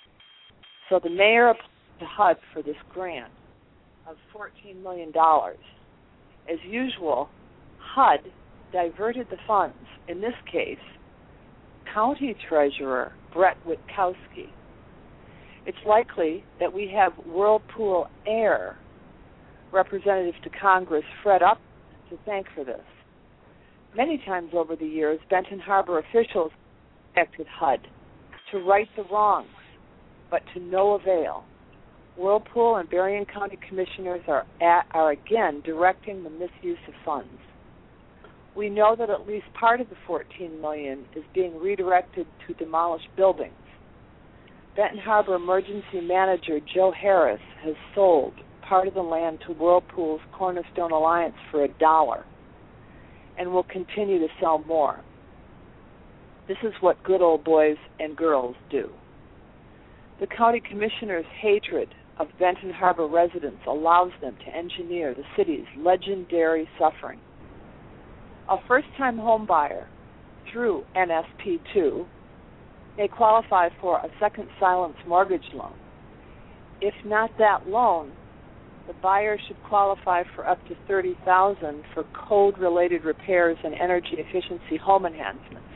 So the mayor applied to H U D for this grant of fourteen million dollars. As usual, H U D diverted the funds. In this case, County Treasurer Brett Witkowski. It's likely that we have Whirlpool heir representative to Congress Fred Upton to thank for this. Many times over the years, Benton Harbor officials contacted H U D to right the wrongs, but to no avail. Whirlpool and Berrien County Commissioners are, at, are again directing the misuse of funds. We know that at least part of the fourteen million dollars is being redirected to demolish buildings. Benton Harbor Emergency Manager Joe Harris has sold part of the land to Whirlpool's Cornerstone Alliance for a dollar and will continue to sell more. This is what good old boys and girls do. The county commissioner's hatred of Benton Harbor residents allows them to engineer the city's legendary suffering. A first-time home buyer through N S P two may qualify for a second silence mortgage loan. If not that loan, the buyer should qualify for up to thirty thousand dollars for code-related repairs and energy efficiency home enhancements,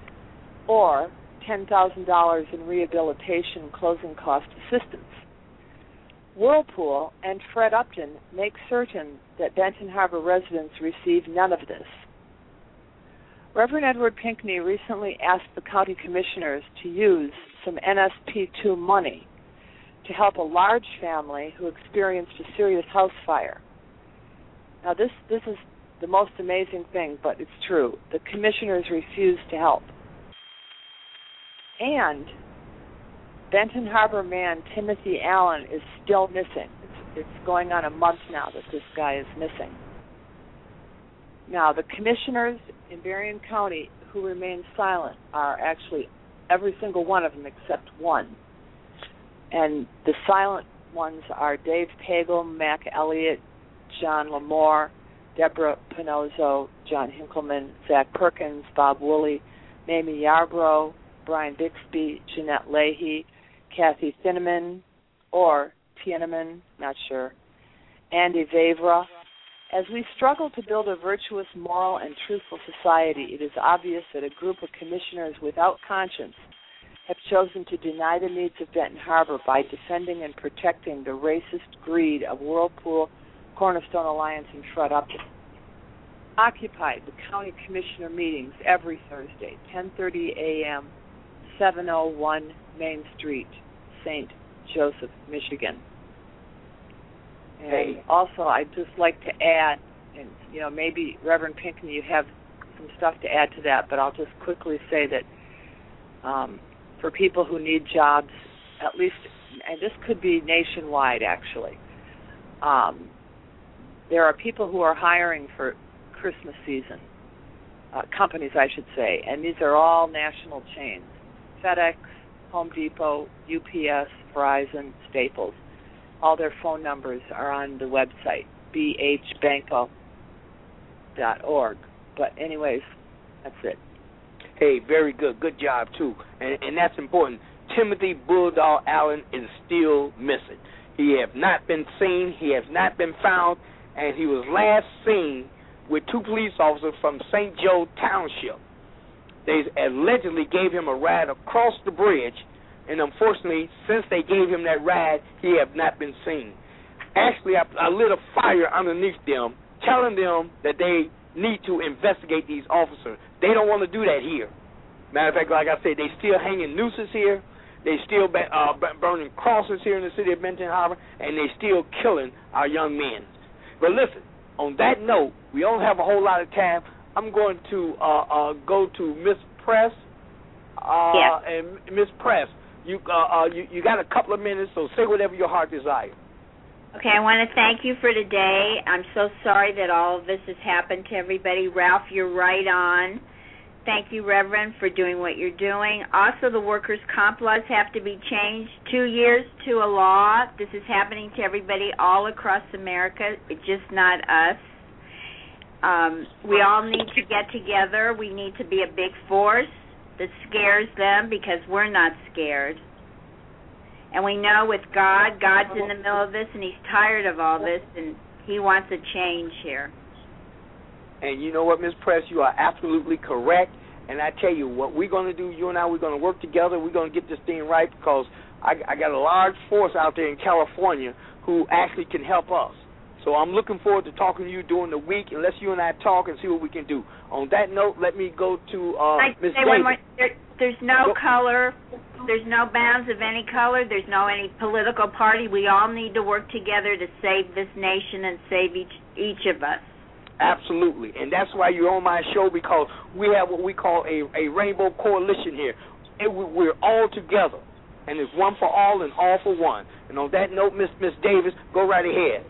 or ten thousand dollars in rehabilitation closing cost assistance. Whirlpool and Fred Upton make certain that Benton Harbor residents receive none of this. Reverend Edward Pinkney recently asked the county commissioners to use some N S P two money to help a large family who experienced a serious house fire. Now this, this is the most amazing thing, but it's true. The commissioners refused to help. And Benton Harbor man Timothy Allen is still missing. It's, it's going on a month now that this guy is missing. Now, the commissioners in Berrien County who remain silent are actually every single one of them except one. And the silent ones are Dave Pagel, Mac Elliott, John Lamore, Deborah Pinozzo, John Hinkleman, Zach Perkins, Bob Woolley, Mamie Yarbrough, Brian Bixby, Jeanette Leahy, Kathy Thieneman, or Tieneman, not sure, Andy Vavra. As we struggle to build a virtuous, moral, and truthful society, it is obvious that a group of commissioners without conscience have chosen to deny the needs of Benton Harbor by defending and protecting the racist greed of Whirlpool, Cornerstone Alliance, and Fred Upton. Occupied the county commissioner meetings every Thursday, ten thirty a.m., seven oh one Main Street, Saint Joseph, Michigan. And hey. Also, I'd just like to add, and you know, maybe Reverend Pinkney, you have some stuff to add to that, but I'll just quickly say that um, for people who need jobs, at least, and this could be nationwide actually, um, there are people who are hiring for Christmas season, uh, companies I should say, and these are all national chains, FedEx, Home Depot, U P S, Verizon, Staples. All their phone numbers are on the website, b h banco dot org. But anyways, that's it. Hey, very good. Good job, too. And, and that's important. Timothy Bulldog Allen is still missing. He has not been seen. He has not been found. And he was last seen with two police officers from Saint Joe Township. They allegedly gave him a ride across the bridge, and unfortunately, since they gave him that ride, he has not been seen. Actually, I, I lit a fire underneath them, telling them that they need to investigate these officers. They don't want to do that here. Matter of fact, like I said, they still hanging nooses here. They still uh, burning crosses here in the city of Benton Harbor, and they still killing our young men. But listen, on that note, we don't have a whole lot of time. I'm going to uh, uh, go to Miss Press Uh, yeah. And Miss Press, you, uh, uh, you you got a couple of minutes, so say whatever your heart desires. Okay, I want to thank you for today. I'm so sorry that all of this has happened to everybody. Ralph, you're right on. Thank you, Reverend, for doing what you're doing. Also, the workers' comp laws have to be changed two years to a law. This is happening to everybody all across America. It's just not us. Um, we all need to get together. We need to be a big force that scares them because we're not scared. And we know with God, God's in the middle of this, and he's tired of all this, and he wants a change here. And you know what, Miz Press, you are absolutely correct. And I tell you, what we're going to do, you and I, we're going to work together. We're going to get this thing right because I, I got a large force out there in California who actually can help us. So I'm looking forward to talking to you during the week, and let's you and I talk and see what we can do. On that note, let me go to uh, Miz Davis. There, there's no go. color. There's no bounds of any color. There's no any political party. We all need to work together to save this nation and save each each of us. Absolutely, and that's why you're on my show, because we have what we call a, a rainbow coalition here. And we're all together, and it's one for all and all for one. And on that note, Miss Miss Davis, go right ahead.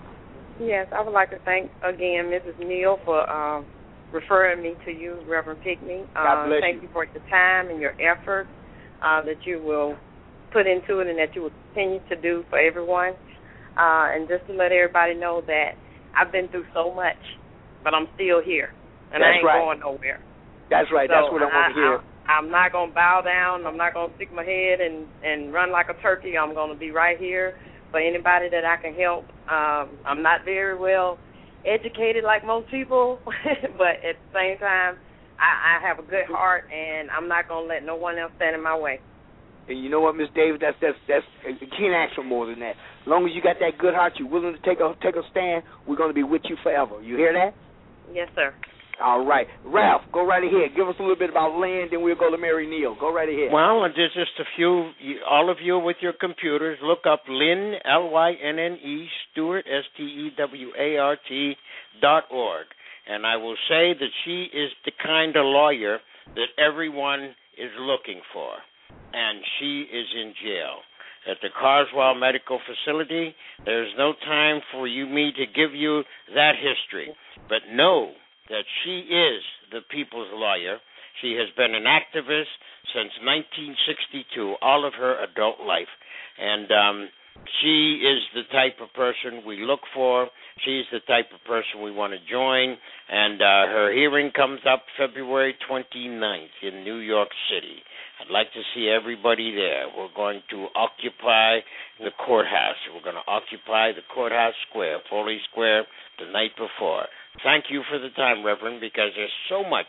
Yes, I would like to thank again Missus Neal for um, referring me to you, Reverend Pinckney. God bless uh, thank you. you for your time and your effort uh, that you will put into it and that you will continue to do for everyone. Uh, and just to let everybody know that I've been through so much, but I'm still here, and That's I ain't right. going nowhere. That's right. So That's what I, I want to hear. I, I'm not going to bow down. I'm not going to stick my head and, and run like a turkey. I'm going to be right here for anybody that I can help. Um, I'm not very well educated like most people, but at the same time, I, I have a good heart, and I'm not going to let no one else stand in my way. And you know what, Miss Davis, that's that's that's you can't ask for more than that. As long as you got that good heart, you're willing to take a take a stand, we're going to be with you forever. You hear that? Yes, sir. All right. Ralph, go right ahead. Give us a little bit about land, then we'll go to Mary Neal. Go right ahead. Well, there's just a few, all of you with your computers, look up Lynn, L Y N N E, Stewart, S T E W A R T, dot org. And I will say that she is the kind of lawyer that everyone is looking for. And she is in jail. At the Carswell Medical Facility, there's no time for you, me to give you that history. But know that she is the people's lawyer. She has been an activist since nineteen sixty-two, all of her adult life. And um, she is the type of person we look for. She's the type of person we want to join. And uh, her hearing comes up February twenty-ninth in New York City. I'd like to see everybody there. We're going to occupy the courthouse. We're going to occupy the courthouse square, Foley Square, the night before. Thank you for the time, Reverend, because there's so much.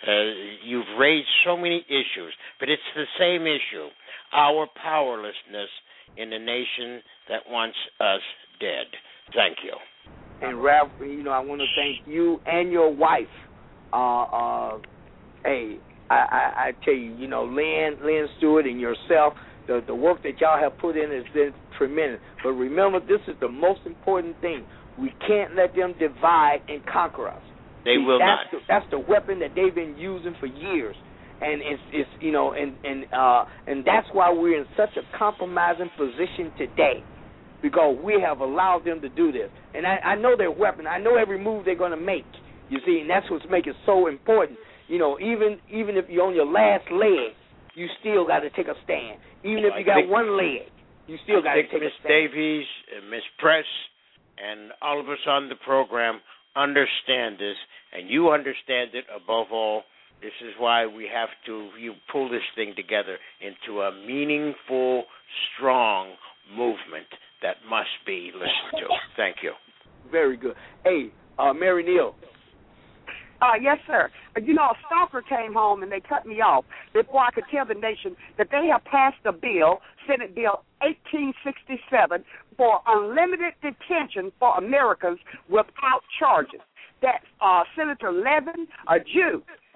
Uh, you've raised so many issues, but it's the same issue, our powerlessness in a nation that wants us dead. Thank you. And, Ralph, you know, I want to thank you and your wife. Uh, uh, hey, I, I, I tell you, you know, Lynn, Lynn Stewart and yourself, the, the work that y'all have put in has been tremendous. But remember, this is the most important thing. We can't let them divide and conquer us. They See, will that's not. The, that's the weapon that they've been using for years, and it's, it's you know, and and uh, and that's why we're in such a compromising position today, because we have allowed them to do this. And I, I know their weapon. I know every move they're going to make. You see, and that's what's making it so important. You know, even even if you're on your last leg, you still got to take a stand. Even if you got one leg, you still got to take Miss a stand. Miss Davies, uh, Miss Press, and all of us on the program understand this, and you understand it above all. This is why we have to you pull this thing together into a meaningful, strong movement that must be listened to. Thank you. Very good. Hey, uh, Mary Neal. Uh, yes, sir. You know, a stalker came home and they cut me off before I could tell the nation that they have passed a bill, Senate Bill eighteen sixty-seven, for unlimited detention for Americans without charges. That uh, Senator Levin, a Jew,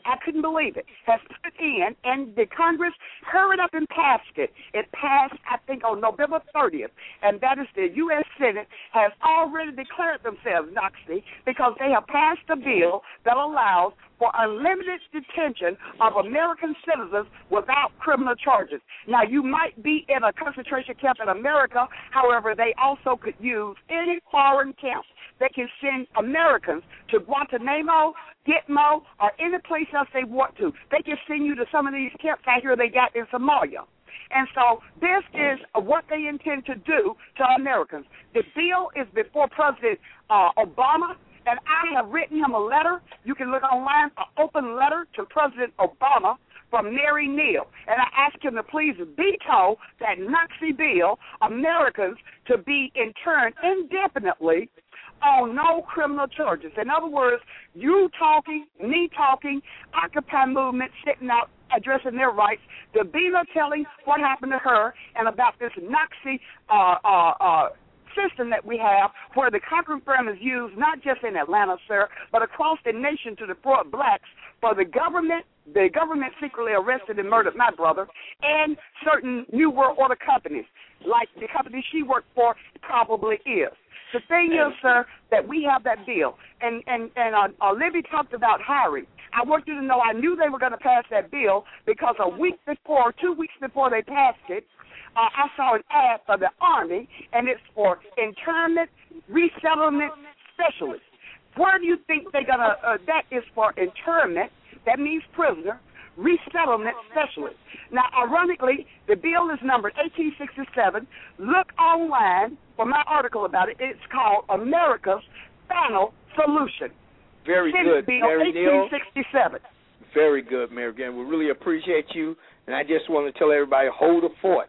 I couldn't believe it, has put in, and the Congress hurried up and passed it. It passed, I think, on November thirtieth, and that is the U S Senate has already declared themselves Nazi because they have passed a bill that allows for unlimited detention of American citizens without criminal charges. Now, you might be in a concentration camp in America. However, they also could use any foreign camps. They can send Americans to Guantanamo, Gitmo, or any place else they want to. They can send you to some of these camps out here they got in Somalia. And so this is what they intend to do to Americans. The bill is before President uh, Obama, and I have written him a letter. You can look online, an open letter to President Obama from Mary Neal. And I asked him to please veto that Nazi bill, Americans to be interned indefinitely on no criminal charges. In other words, you talking, me talking, Occupy movement sitting out addressing their rights, Davina telling what happened to her and about this Nazi uh, uh, uh, system that we have where the Cochran firm is used not just in Atlanta, sir, but across the nation to deport blacks for the government. The government secretly arrested and murdered my brother and certain New World Order companies, like the company she worked for probably is. The thing is, sir, that we have that bill, and and and uh, uh, Libby talked about hiring. I want you to know I knew they were going to pass that bill because a week before, two weeks before they passed it, uh, I saw an ad for the Army, and it's for internment resettlement specialists. Where do you think they're going to, uh, that is for internment, that means prisoner, resettlement specialist. Now, ironically, the bill is numbered eighteen sixty-seven. Look online for my article about it. It's called America's Final Solution. Very Senate good, Bill Mary Neal. eighteen sixty-seven. Very good, Mary. Again, we really appreciate you, and I just want to tell everybody, hold the fort.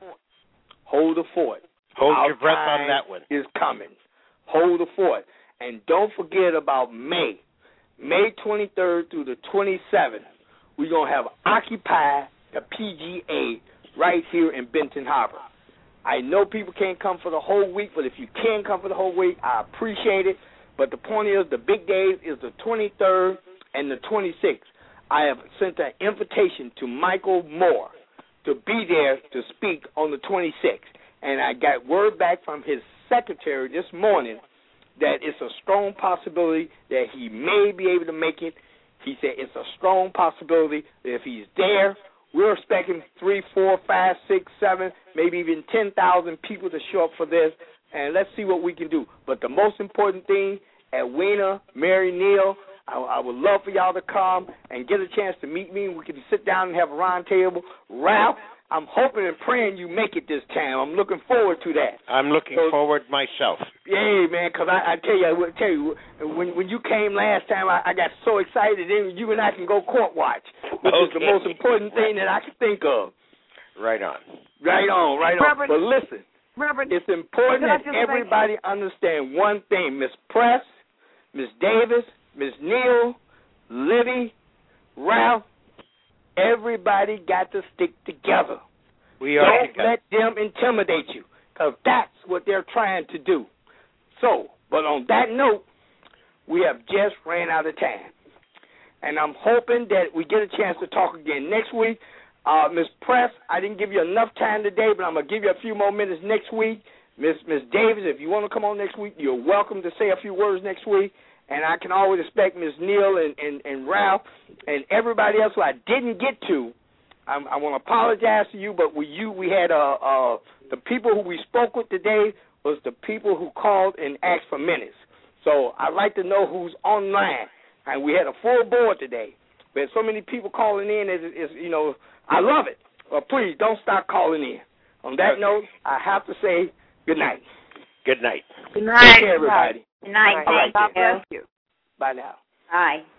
Hold the fort. Hold Our your breath on time that one. is coming. Hold the fort. And don't forget about May. May twenty-third through the twenty-seventh, we're going to have Occupy the P G A right here in Benton Harbor. I know people can't come for the whole week, but if you can come for the whole week, I appreciate it. But the point is, the big days is the twenty-third and the twenty-sixth. I have sent an invitation to Michael Moore to be there to speak on the twenty-sixth. And I got word back from his secretary this morning that it's a strong possibility that he may be able to make it. He said it's a strong possibility that if he's there, we're expecting three, four, five, six, seven, maybe even ten thousand people to show up for this, and let's see what we can do. But the most important thing, Edwina, Mary Neal, I, I would love for y'all to come and get a chance to meet me. We can sit down and have a round table. Ralph, I'm hoping and praying you make it this time. I'm looking forward to that. I'm looking so, forward myself. Yeah, man, because I, I tell you, I will tell you, when when you came last time, I, I got so excited. Then you and I can go court watch, which okay. is the most important thing that I can think of. Right on. Right on, right Reverend, on. But listen, Reverend, it's important that everybody understand one thing. Miss Press, Miss Davis, Miss Neal, Libby, Ralph, everybody got to stick together. We are Don't together. let them intimidate you, because that's what they're trying to do. So, but on that note, we have just ran out of time. And I'm hoping that we get a chance to talk again next week. Uh, Miss Press, I didn't give you enough time today, but I'm going to give you a few more minutes next week. Miss Miss Davis, if you want to come on next week, you're welcome to say a few words next week. And I can always expect Miss Neal and, and, and Ralph and everybody else who I didn't get to. I'm, I want to apologize to you, but we you we had uh, uh, the people who we spoke with today was the people who called and asked for minutes. So I'd like to know who's online. And we had a full board today. We had so many people calling in. Is is you know I love it. But please don't stop calling in. On that note, I have to say good night. Good night. Good night, Take care, everybody. Good night. All right. Thank God you. bless you. Bye now. Bye.